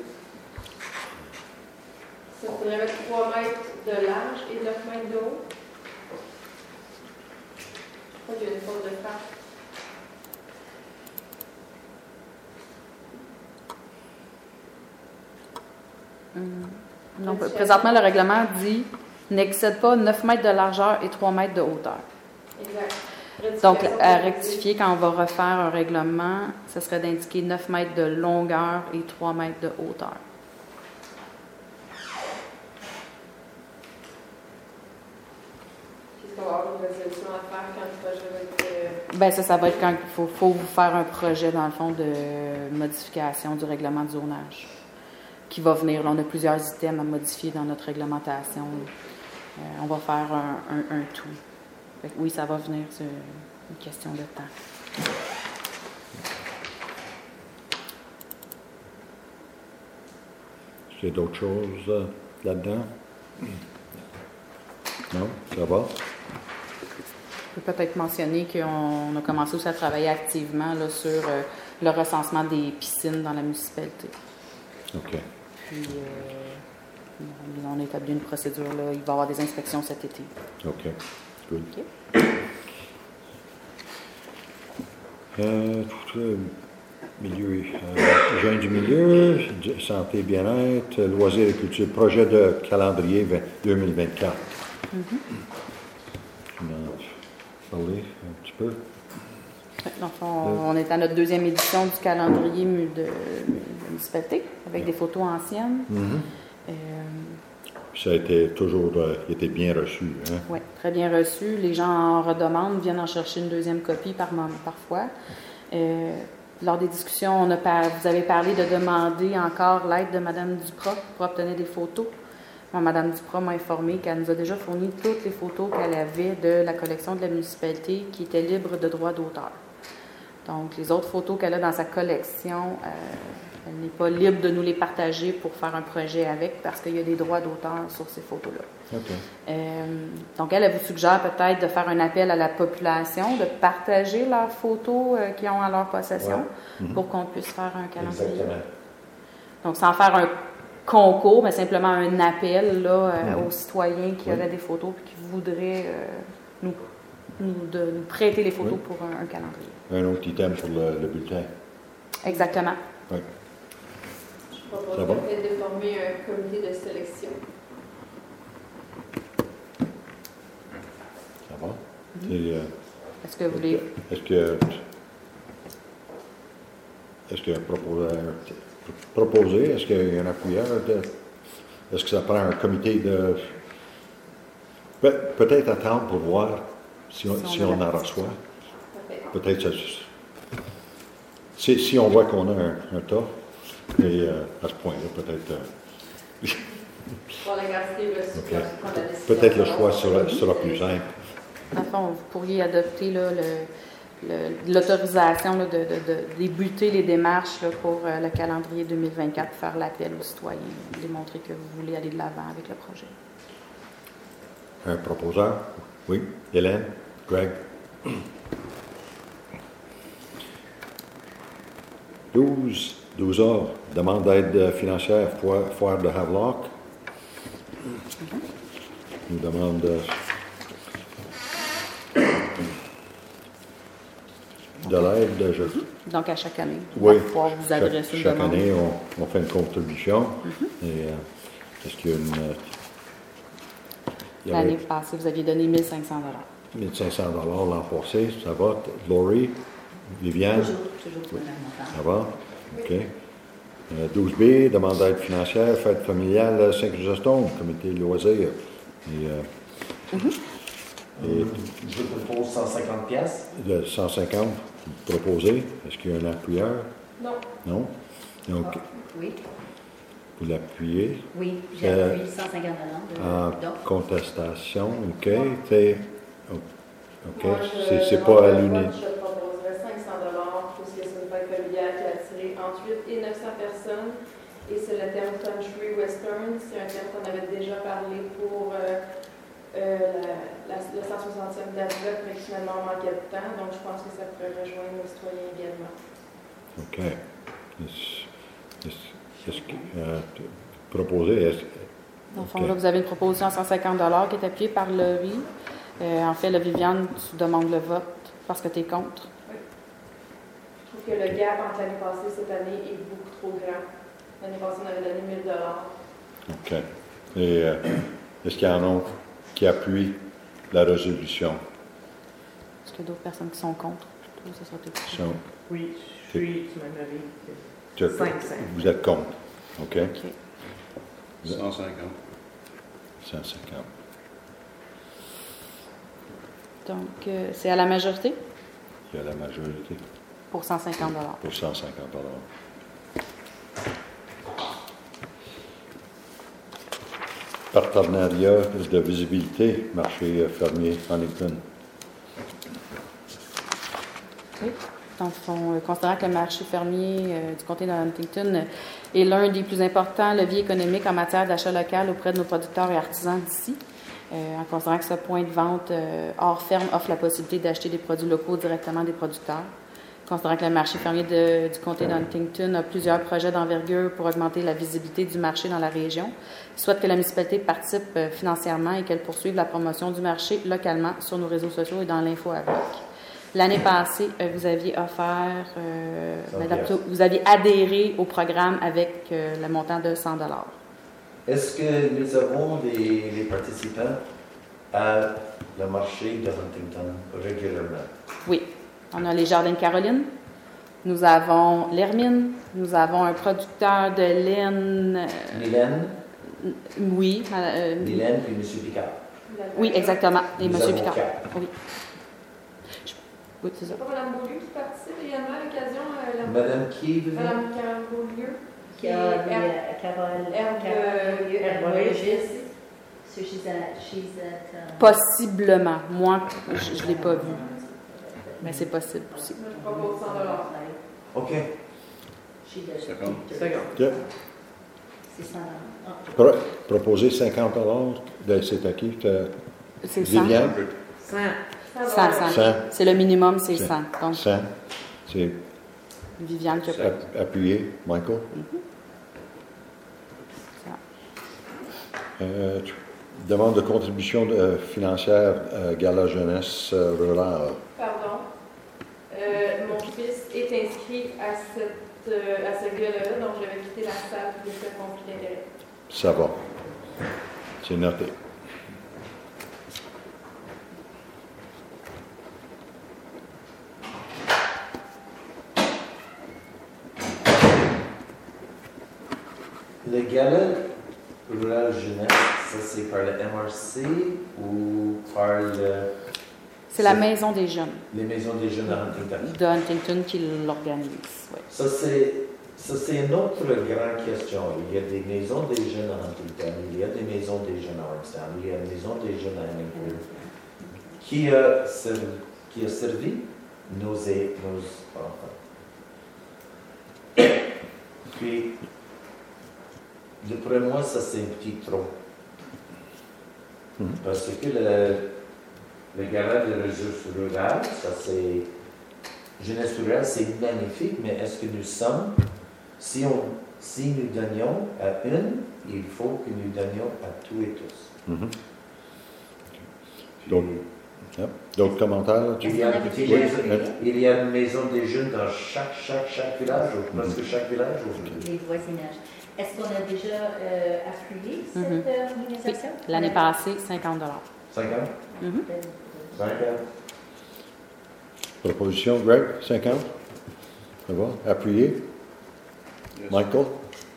Ça faudrait mettre trois mètres de large et neuf mètres de haut. Pourquoi il y a une faute de frappe? Hum, Non, présentement, le règlement dit n'excède pas neuf mètres de largeur et trois mètres de hauteur. Exact. Donc, Rectification à pour rectifier, quand on va refaire un règlement, ce serait d'indiquer neuf mètres de longueur et trois mètres de hauteur. Est-ce qu'on va avoir une résolution à faire quand le projet va être. euh, Ben ça, ça va être quand il faut, faut vous faire un projet, dans le fond, de modification du règlement de zonage qui va venir. Là, on a plusieurs items à modifier dans notre réglementation. Euh, on va faire un, un, un tout. Fait que oui, ça va venir, c'est une question de temps. Est-ce qu'il y a d'autres choses euh, là-dedans? Non? Ça va? Je peux peut-être mentionner qu'on a commencé aussi à travailler activement là, sur euh, le recensement des piscines dans la municipalité. OK. Puis, euh, on a établi une procédure. Là. Il va y avoir des inspections cet été. OK. Good. OK. Euh, tout ça, milieu, euh, Jeune du milieu, santé, bien-être, loisirs et culture, projet de calendrier vingt, deux mille vingt-quatre. Mm-hmm. Tu m'en as parlé un petit peu? Donc, on, on est à notre deuxième édition du calendrier mu- de, de municipalité avec des photos anciennes. Mm-hmm. Euh, Ça a été toujours euh, été bien reçu. Hein? oui, très bien reçu. Les gens en redemandent, viennent en chercher une deuxième copie par, parfois. Euh, lors des discussions, on a par, vous avez parlé de demander encore l'aide de Mme Duprat pour obtenir des photos. Moi, Mme Duprat m'a informé qu'elle nous a déjà fourni toutes les photos qu'elle avait de la collection de la municipalité qui était libre de droit d'auteur. Donc, les autres photos qu'elle a dans sa collection, euh, elle n'est pas libre de nous les partager pour faire un projet avec parce qu'il y a des droits d'auteur sur ces photos-là. OK. Euh, donc, elle, elle vous suggère peut-être de faire un appel à la population, de partager leurs photos euh, qu'ils ont en leur possession Ouais. Mm-hmm. pour qu'on puisse faire un calendrier. Exactement. Donc, sans faire un concours, mais simplement un appel là, euh, Mm-hmm. aux citoyens qui Oui. auraient des photos et qui voudraient euh, nous, nous, de, nous prêter les photos Oui. pour un, un calendrier. Un autre item pour le, le bulletin. Exactement. Oui. Je propose Ça va? peut-être de former un comité de sélection. Ça va? Et, euh, Est-ce que vous voulez... Est-ce que. Est-ce que proposer, proposer est-ce qu'il y a un appuyeur? De, est-ce que ça prend un comité de. Pe- peut-être attendre pour voir si on, Si on si a on la en participation. reçoit. Parfait. Peut-être ça. Si, si on voit qu'on a un, un tas, et euh, à ce point-là, peut-être. euh, Pour la gratuité, là, si Ok. tu vas prendre la décision. peut-être le choix sera, sera plus simple. Dans le fond, vous pourriez adopter là, le, le- l'autorisation là, de, de, de débuter les démarches là, pour euh, le calendrier deux mille vingt-quatre, faire l'appel aux citoyens, démontrer que vous voulez aller de l'avant avec le projet. Un proposeur? Oui. Hélène? Greg? douze, douze A, demande d'aide financière, foire, foire de Havelock. Nous demande de, de l'aide, de, je, Donc, à chaque année, on oui, va pouvoir vous chaque, adresser une chaque demande. année, on, on fait une contribution. Et euh, est-ce qu'il y a une... euh, il y avait L'année passée, vous aviez donné mille cinq cents dollars. mille cinq cents dollars l'an passé, ça va? Laurie? Viviane? Toujours, toujours pour le même montant. Ça va? OK. Euh, douze B, demande d'aide financière, fête familiale, Saint-Chrysostome, comité loisirs. Et, euh, et Je propose cent cinquante pièces. de cent cinquante proposé. Est-ce qu'il y a un appuyeur? Non. Non? Donc, Oui, vous l'appuyez. oui, j'ai Euh, appuyé cent cinquante En dollars. Donc, contestation, OK. C'est, OK. Moi, je- C'est, c'est moi, pas à je- l'unité. Je proposerais cinq cents dollars parce que c'est une fête familiale qui a attiré entre huit et neuf cents personnes. Et c'est le thème country western. C'est un thème qu'on avait déjà parlé pour euh, euh, la, la, le cent soixantième d'Advocate, mais finalement on manquait de temps. Donc je pense que ça pourrait rejoindre nos citoyens également. OK. Est-ce, est-ce, est-ce que, euh, t- proposé, est-ce, Dans le fond, OK. là, vous avez une proposition à cent cinquante dollars qui est appuyée par Laurie. Euh, en fait, la Viviane demande le vote Parce que tu es contre. Je trouve que le gap entre l'année passée et cette année est beaucoup trop grand. L'année passée, on avait donné mille dollars. OK. Et euh, est-ce qu'il y en a qui appuient la résolution? Est-ce qu'il y a d'autres personnes qui sont contre? Plutôt, ça serait peut-être plus Sont- Oui, je suis du même avis. tu- Cinq, cinq. Vous êtes contre? OK. OK. cent cinquante. cent cinquante. Donc, euh, c'est à la majorité Il y a la majorité pour cent cinquante dollars. pour cent cinquante dollars. Partenariat de visibilité, marché fermier Huntington. Oui. Dans le fond, euh, considérant que le marché fermier euh, du comté de Huntington euh, est l'un des plus importants leviers économiques en matière d'achat local auprès de nos producteurs et artisans d'ici, euh, en considérant que ce point de vente euh, hors ferme offre la possibilité d'acheter des produits locaux directement des producteurs, considérant que le marché fermier de- du comté de Huntington a plusieurs projets d'envergure pour augmenter la visibilité du marché dans la région, souhaite que la municipalité participe euh, financièrement et qu'elle poursuive la promotion du marché localement sur nos réseaux sociaux et dans l'info avec. L'année passée, euh, vous aviez offert, euh, cent madame, piastres. vous aviez adhéré au programme avec euh, le montant de cent dollars. Est-ce que nous avons des, des participants à le marché de Huntington régulièrement? Oui. On a les Jardins de Caroline. Nous avons l'Hermine. Nous avons un producteur de laine. euh, Mylène, oui. euh, Mylène puis M. Picard. oui, exactement. Et Nous M. avons Picard. quatre. Oui. Je- Oui, c'est ça. C'est pas Mme Beaulieu qui participe également à l'occasion? euh, la- Madame qui, vous dites? Mme Carole Beaulieu. Qui a Herbe- euh, Carole, Herbe- Carole, Herbe- herbologiste. So she's at, she's at, um, Possiblement. Moi, je ne l'ai pas vu. Mais c'est possible aussi. Moi, je propose cent dollars. OK. She does. Cinquante. Cinquante. OK. C'est ça. Ah. Pro- proposer cinquante dollars, ben, c'est à qui? C'est C'est cent. Viviane? Cent. cent, cent. cent. C'est le minimum, c'est cent. cent. Donc, cent. C'est Viviane qui a pas. app- appuyé. Michael? Euh, tu- demande de contribution euh, financière à Gala Jeunesse euh, Rurale. Pardon. Euh, mon fils est inscrit à, cette, euh, à ce gala-là, donc je vais quitter la salle pour laisser un conflit d'intérêt. Ça va. C'est noté. Le gala rural jeunesse, ça c'est par le M R C ou par le, C'est la maison des jeunes les maisons des jeunes à Huntington? de Huntington qui l'organise. Oui. Ça c'est, ça c'est une autre grande question. Il y a des maisons des jeunes à Huntington, il y a des maisons des jeunes à Orangetown, il y a des maisons des jeunes à Hemingway. Qui a servi, qui a servi nos, é- nos enfants. Puis, d'après moi, ça c'est un petit trop. Mhm. Parce que le, le gala de ressources rurales, ça c'est. Jeunesse rurale, c'est magnifique, mais est-ce que nous sommes. Si, on, si nous donnions à une, il faut que nous donnions à tous et tous. Mhm. Donc, yeah. D'autres commentaires là-dessus? Il y, a, Est-ce qu'on avait il, y a, déjà appuyé? il y a une maison des jeunes dans chaque, chaque, chaque village, ou presque chaque village. Ou... Les voisinages. Est-ce qu'on a déjà euh, appuyé cette Mhm. euh, organisation? L'année passée, cinquante dollars. cinquante? Mhm. cinquante? Proposition, Greg, cinquante? Ça va? Appuyé? Yes. Michael?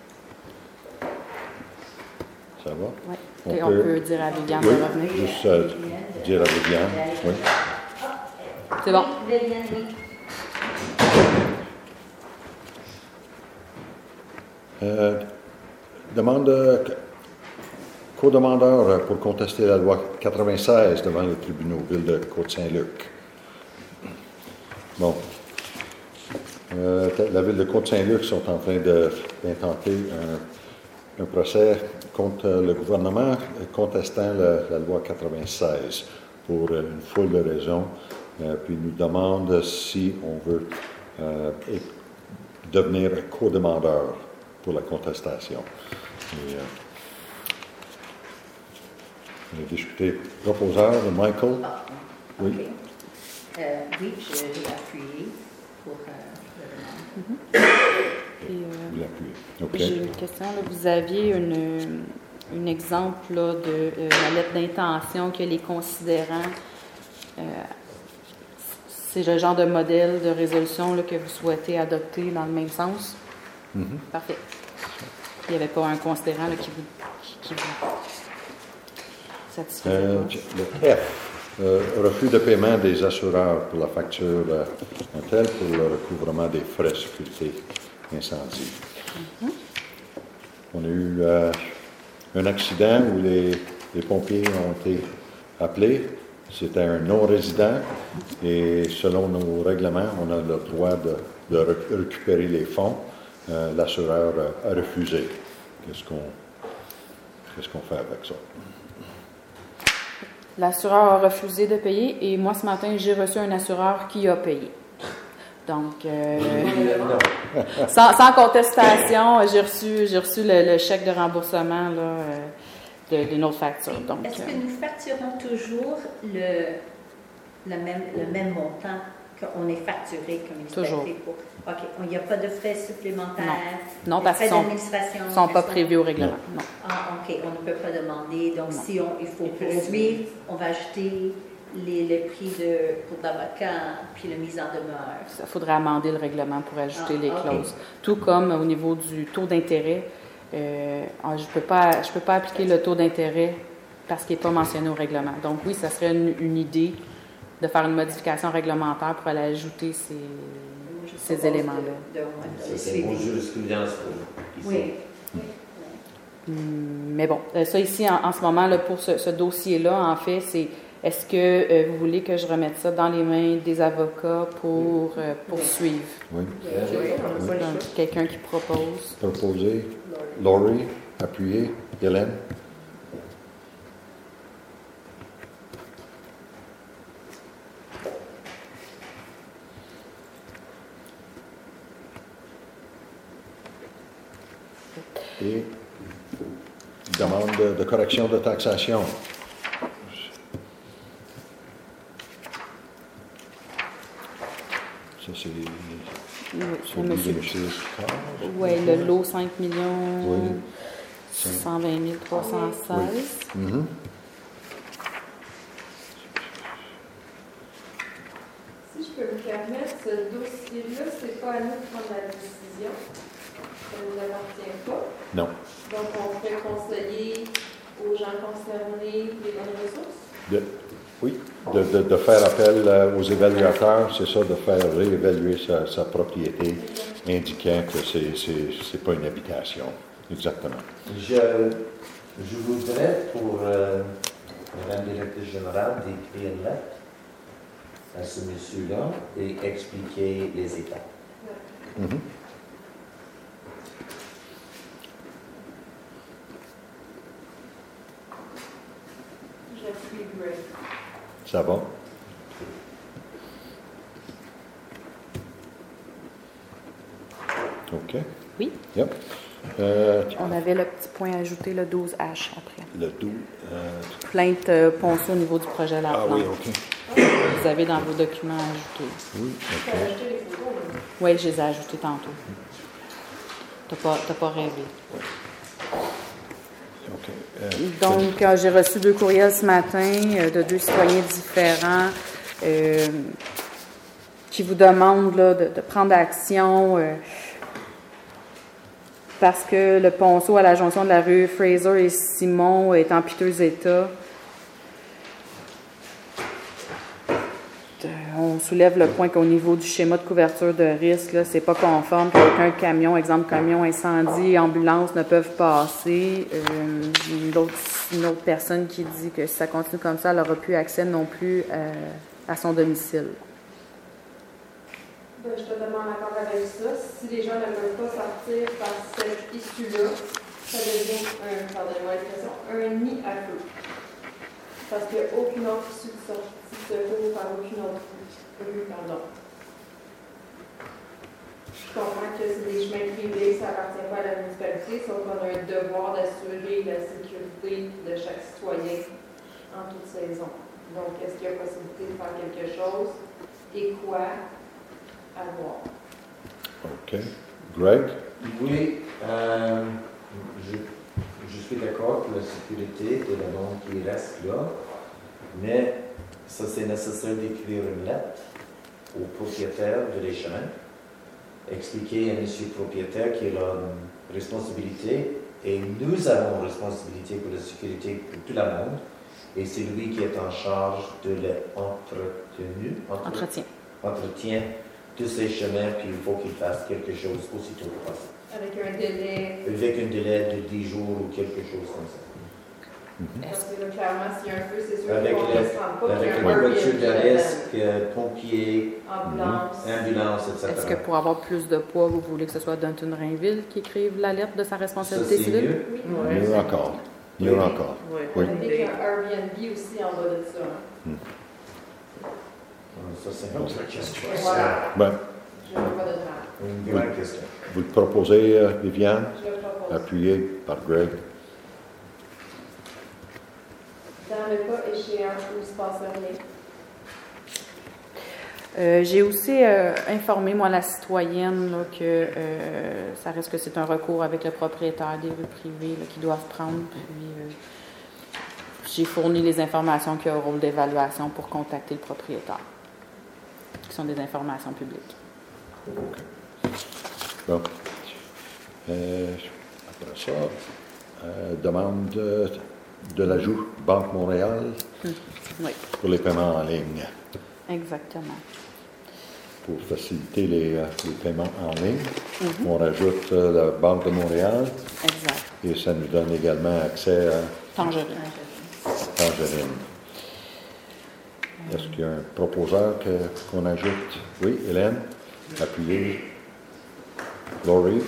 Ça va? Oui. On Et on peut- peut dire à Viviane Oui. de revenir. Juste euh, dire à Viviane. Oui. C'est bon. Viviane, oui. Euh, demande de co-demandeur pour contester la loi quatre-vingt-seize devant les tribunaux ville de Côte-Saint-Luc. Bon. Euh, la ville de Côte-Saint-Luc sont en train de- d'intenter un, un procès contre le gouvernement contestant la, la loi quatre-vingt-seize pour une foule de raisons. Euh, puis nous demandent si on veut euh, être- devenir co-demandeur pour la contestation. Et, euh, on a discuté proposeur de Michael. Ah, Oui. OK. Euh, oui, je- j'ai appuyé pour euh, la demande. Et, euh, Vous l'appuyez. OK. J'ai une question. Là. Vous aviez une, un exemple là, de euh, la lettre d'intention que les considérants, euh, c'est le genre de modèle de résolution là, que vous souhaitez adopter dans le même sens? Mhm. Parfait. Il n'y avait pas un considérant là, qui vous, qui, qui vous satisfaisait Euh, pas? le F, euh, refus de paiement des assureurs pour la facture euh, un tel pour le recouvrement des frais de sécurité incendie. Mhm. On a eu euh, un accident où les, les pompiers ont été appelés. C'était un non-résident et selon nos règlements, on a le droit de, de rec- récupérer les fonds. Euh, l'assureur a, a refusé. Qu'est-ce qu'on, qu'est-ce qu'on fait avec ça? L'assureur a refusé de payer et moi, ce matin, j'ai reçu un assureur qui a payé. Donc, euh, Non. sans, sans contestation, j'ai reçu, j'ai reçu le, le chèque de remboursement là, euh, de- d'une autre facture. Donc, Est-ce euh, que nous facturons toujours le, le, même, le même montant qu'on est facturé comme il Toujours. fait pour? OK. Il n'y a pas de frais supplémentaires? non, de parce qu'ils frais sont, d'administration? sont pas est-ce qu'on- prévus au règlement. Non. Ah, OK. On ne peut pas demander. Donc, Non. si on, il faut poursuivre, on va ajouter les, les prix de, pour d'avocat puis la mise en demeure. Il faudrait amender le règlement pour ajouter Ah, les ok. clauses. Tout comme au niveau du taux d'intérêt, euh, ah, je ne peux pas, je peux pas appliquer le taux d'intérêt parce qu'il n'est pas mentionné au règlement. Donc oui, ça serait une, une idée de faire une modification réglementaire pour aller ajouter ces, Je ces propose éléments-là. de- de- de- Ça, de c'est suivre. mon jurisprudence pour ici. Oui. Hum, Mais bon, euh, ça ici, en, en ce moment, là, pour ce, ce dossier-là, en fait, c'est est-ce que euh, vous voulez que je remette ça dans les mains des avocats pour euh, poursuivre? Oui. Oui, on n'a pas le Donc, choix. quelqu'un qui propose. Proposé. Laurie, appuyé. Hélène. Et demande de, de correction de taxation. Ça, c'est Oui, c'est celui monsieur. de M. Picard. Oui, le lot cinq millions Oui. cent vingt mille trois cent seize. Mhm. Si je peux me permettre, ce dossier-là, c'est pas à nous de prendre la décision. Ça ne nous appartient pas. Non. Donc, on fait conseiller aux gens concernés les bonnes ressources. De- oui, de, de- de faire appel euh, aux évaluateurs, c'est ça, de faire réévaluer sa, sa propriété, indiquant que c'est c'est c'est pas une habitation. Exactement. Je, je voudrais, pour euh, Madame la directrice générale, d'écrire une lettre à ce monsieur-là et expliquer les étapes. Mhm. J'appuie Greg. Ça va? OK. Oui. Yep. Euh, On avait le petit point ajouté, le douze H après. le douze. euh, Plainte euh, Ponceau au niveau du projet La ah Plante. oui, OK. Vous avez dans vos documents ajoutés. Oui, Tu OK. peux acheter les photos. là. Oui, je les ai ajoutés tantôt. Tu n'as pas, t'as pas rêvé. OK. Euh, Donc, euh, j'ai reçu deux courriels ce matin euh, de deux citoyens différents euh, qui vous demandent là, de, de prendre action euh, parce que le ponceau à la jonction de la rue Fraser et Simon est en piteux état. Euh, On soulève le point qu'au niveau du schéma de couverture de risque, là, c'est pas conforme, qu'aucun camion, exemple camion incendie, ambulance ne peuvent passer. Euh, une, autre, une autre personne qui dit que si ça continue comme ça, elle n'aura plus accès non plus euh, à son domicile. Ben, je suis totalement d'accord avec ça. Si les gens ne peuvent pas sortir par cette issue-là, ça devient un, pardonnez-moi l'expression, un nid à feu. Parce qu'il n'y a aucune autre issue de sortie de secours par aucune autre rue, pardon. Je comprends que c'est des chemins privés, ça n'appartient pas à la municipalité, sauf qu'on a un devoir d'assurer la sécurité de chaque citoyen en toute saison. Donc, est-ce qu'il y a possibilité de faire quelque chose? et quoi à voir. OK. Greg? Oui, euh, je, je suis d'accord pour la sécurité de la monde qui reste là, mais ça c'est nécessaire d'écrire une lettre au propriétaire de les chemins, expliquer à monsieur le propriétaire qu'il a une responsabilité et nous avons une responsabilité pour la sécurité pour tout le monde et c'est lui qui est en charge de l'entretenu, entre- Entretien. entretien de ces chemins, puis il faut qu'il fasse quelque chose aussitôt que possible. Avec un délai, Avec un délai de dix jours ou quelque chose comme ça. parce que là, clairement, s'il y a un feu, c'est sûr Avec qu'on le- ne se rend pas. Avec qu'il y une a un voiture de Airbnb risque, euh, pompiers, ambulance. ambulance, et cetera. Est-ce que pour avoir plus de poids, vous voulez que ce soit Dunton Rainville qui écrive l'alerte de sa Ça, responsabilité c'est civile? mieux. Oui. Mieux encore. Mieux Oui. encore. Oui. Oui. Avec un Airbnb aussi en bas de ça. hein. Ça, c'est une autre question. Voilà. Ben, Je ne vois pas de mal. Une grande question. vous le proposez, euh, Viviane, Je le propose. appuyé par Greg. Dans le cas échéant où il ne se passe rien. Euh, J'ai aussi euh, informé, moi, la citoyenne, là, que euh, ça reste que c'est un recours avec le propriétaire des rues privées là, qu'ils doivent prendre. Puis, euh, j'ai fourni les informations qu'il y a au rôle d'évaluation pour contacter le propriétaire, qui sont des informations publiques. Bon. Euh, après ça, euh, demande de, de l'ajout Banque Montréal Hum, Oui, pour les paiements en ligne, exactement. pour faciliter les, euh, les paiements en ligne. Mhm. On rajoute euh, la Banque de Montréal Exact. et ça nous donne également accès à Tangerine. Tangerine. Est-ce qu'il y a un proposeur que- qu'on ajoute? Oui, Hélène, appuyez. Laurie,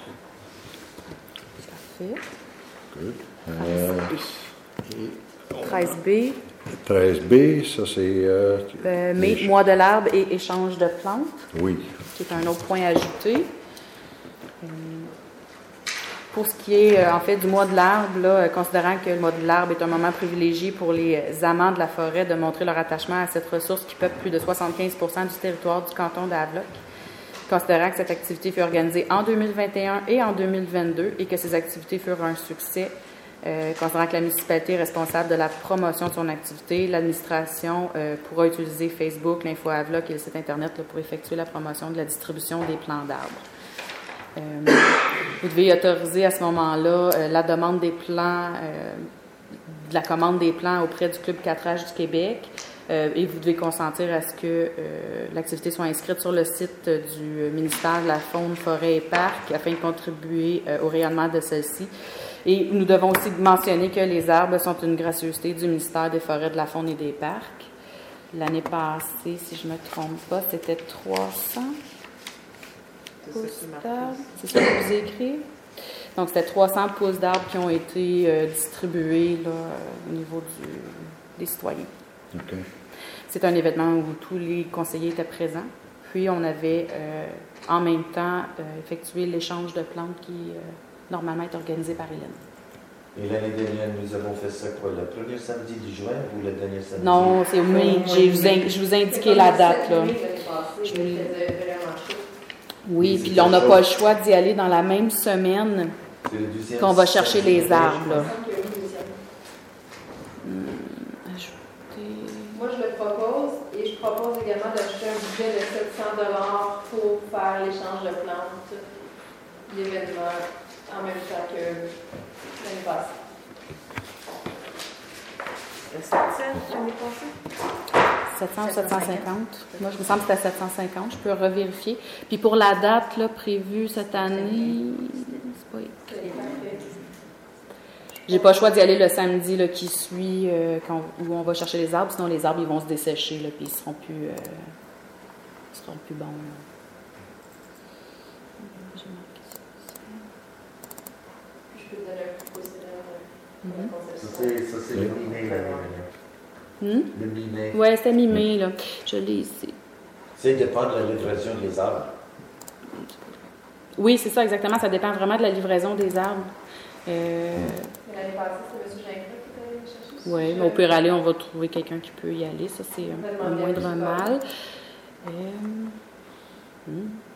Parfait. good. Euh, treize B, treize B, ça c'est... euh, euh, mai, les- mois de l'arbre et échange de plantes, Oui, qui est un autre point ajouté. Euh, Pour ce qui est, euh, en fait, du mois de l'arbre, là, euh, considérant que le mois de l'arbre est un moment privilégié pour les euh, amants de la forêt de montrer leur attachement à cette ressource qui peuple plus de soixante-quinze pour cent du territoire du canton d'Havelock, considérant que cette activité fut organisée en deux mille vingt et un et en deux mille vingt-deux et que ces activités furent un succès, euh, considérant que la municipalité est responsable de la promotion de son activité, l'administration euh, pourra utiliser Facebook, l'Info Havelock et le site Internet là, pour effectuer la promotion de la distribution des plants d'arbres. Euh, vous devez autoriser à ce moment-là euh, la demande des plans, euh, de la commande des plans auprès du Club quatre H du Québec euh, et vous devez consentir à ce que euh, l'activité soit inscrite sur le site euh, du ministère de la Faune, Forêt et Parcs afin de contribuer euh, au rayonnement de celle-ci. Et nous devons aussi mentionner que les arbres sont une gracieuseté du ministère des Forêts, de la Faune et des Parcs. L'année passée, si je ne me trompe pas, c'était trois cents. C'est ça qui est marqué. d'arbres. C'est ça que vous écrit. Donc, c'était trois cents pouces d'arbres qui ont été euh, distribués là, euh, au niveau du, des citoyens. OK. C'est un événement où tous les conseillers étaient présents. Puis, on avait euh, en même temps euh, effectué l'échange de plantes qui, euh, normalement, est organisé par Hélène. Et l'année dernière, nous avons fait ça quoi, le premier samedi du juin ou le dernier samedi? Non, c'est au mai. J'ai- Je vous ai, je vous ai indiqué la date. Là. Je Je il vous- faisait vraiment chaud. Oui, puis là, on n'a pas le choix d'y aller dans la même semaine C'est le deuxième qu'on va chercher samedi. les arbres. Là. Il me semble qu'il y a eu une deuxième. Hum, ajouter... Moi, je le propose et je propose également d'ajouter un budget de sept cents dollars pour faire l'échange de plantes, l'événement, en même temps que l'année passée. Le septième, l'année passée? sept cents ou sept cent cinquante. Moi, je me semble que c'était sept cent cinquante. Je peux revérifier. Puis pour la date là, prévue cette année, c'est pas écrit. C'est parfait. J'ai pas le choix d'y aller le samedi là, qui suit, euh, quand- où on va chercher les arbres. Sinon, les arbres ils vont se dessécher là, puis ils seront plus, euh, ils seront plus bons. là. J'ai marqué ça aussi. Je peux te donner un coup de pouce, euh, pour la Mhm. Ça, conception. c'est ça, c'est le mi-mai l'année dernière. Hum? Le mi-mai. Ouais, c'était mi-mai, là. Je l'ai ici. C'est dépend de la livraison des arbres. Oui, c'est ça, exactement. Ça dépend vraiment de la livraison des arbres. Euh, Mais l'année passée, c'était M. Gincre qui était allé me chercher. oui, mais au pire aller, on va trouver quelqu'un qui peut y aller. Ça, c'est un, un moindre mal. Euh, hmm.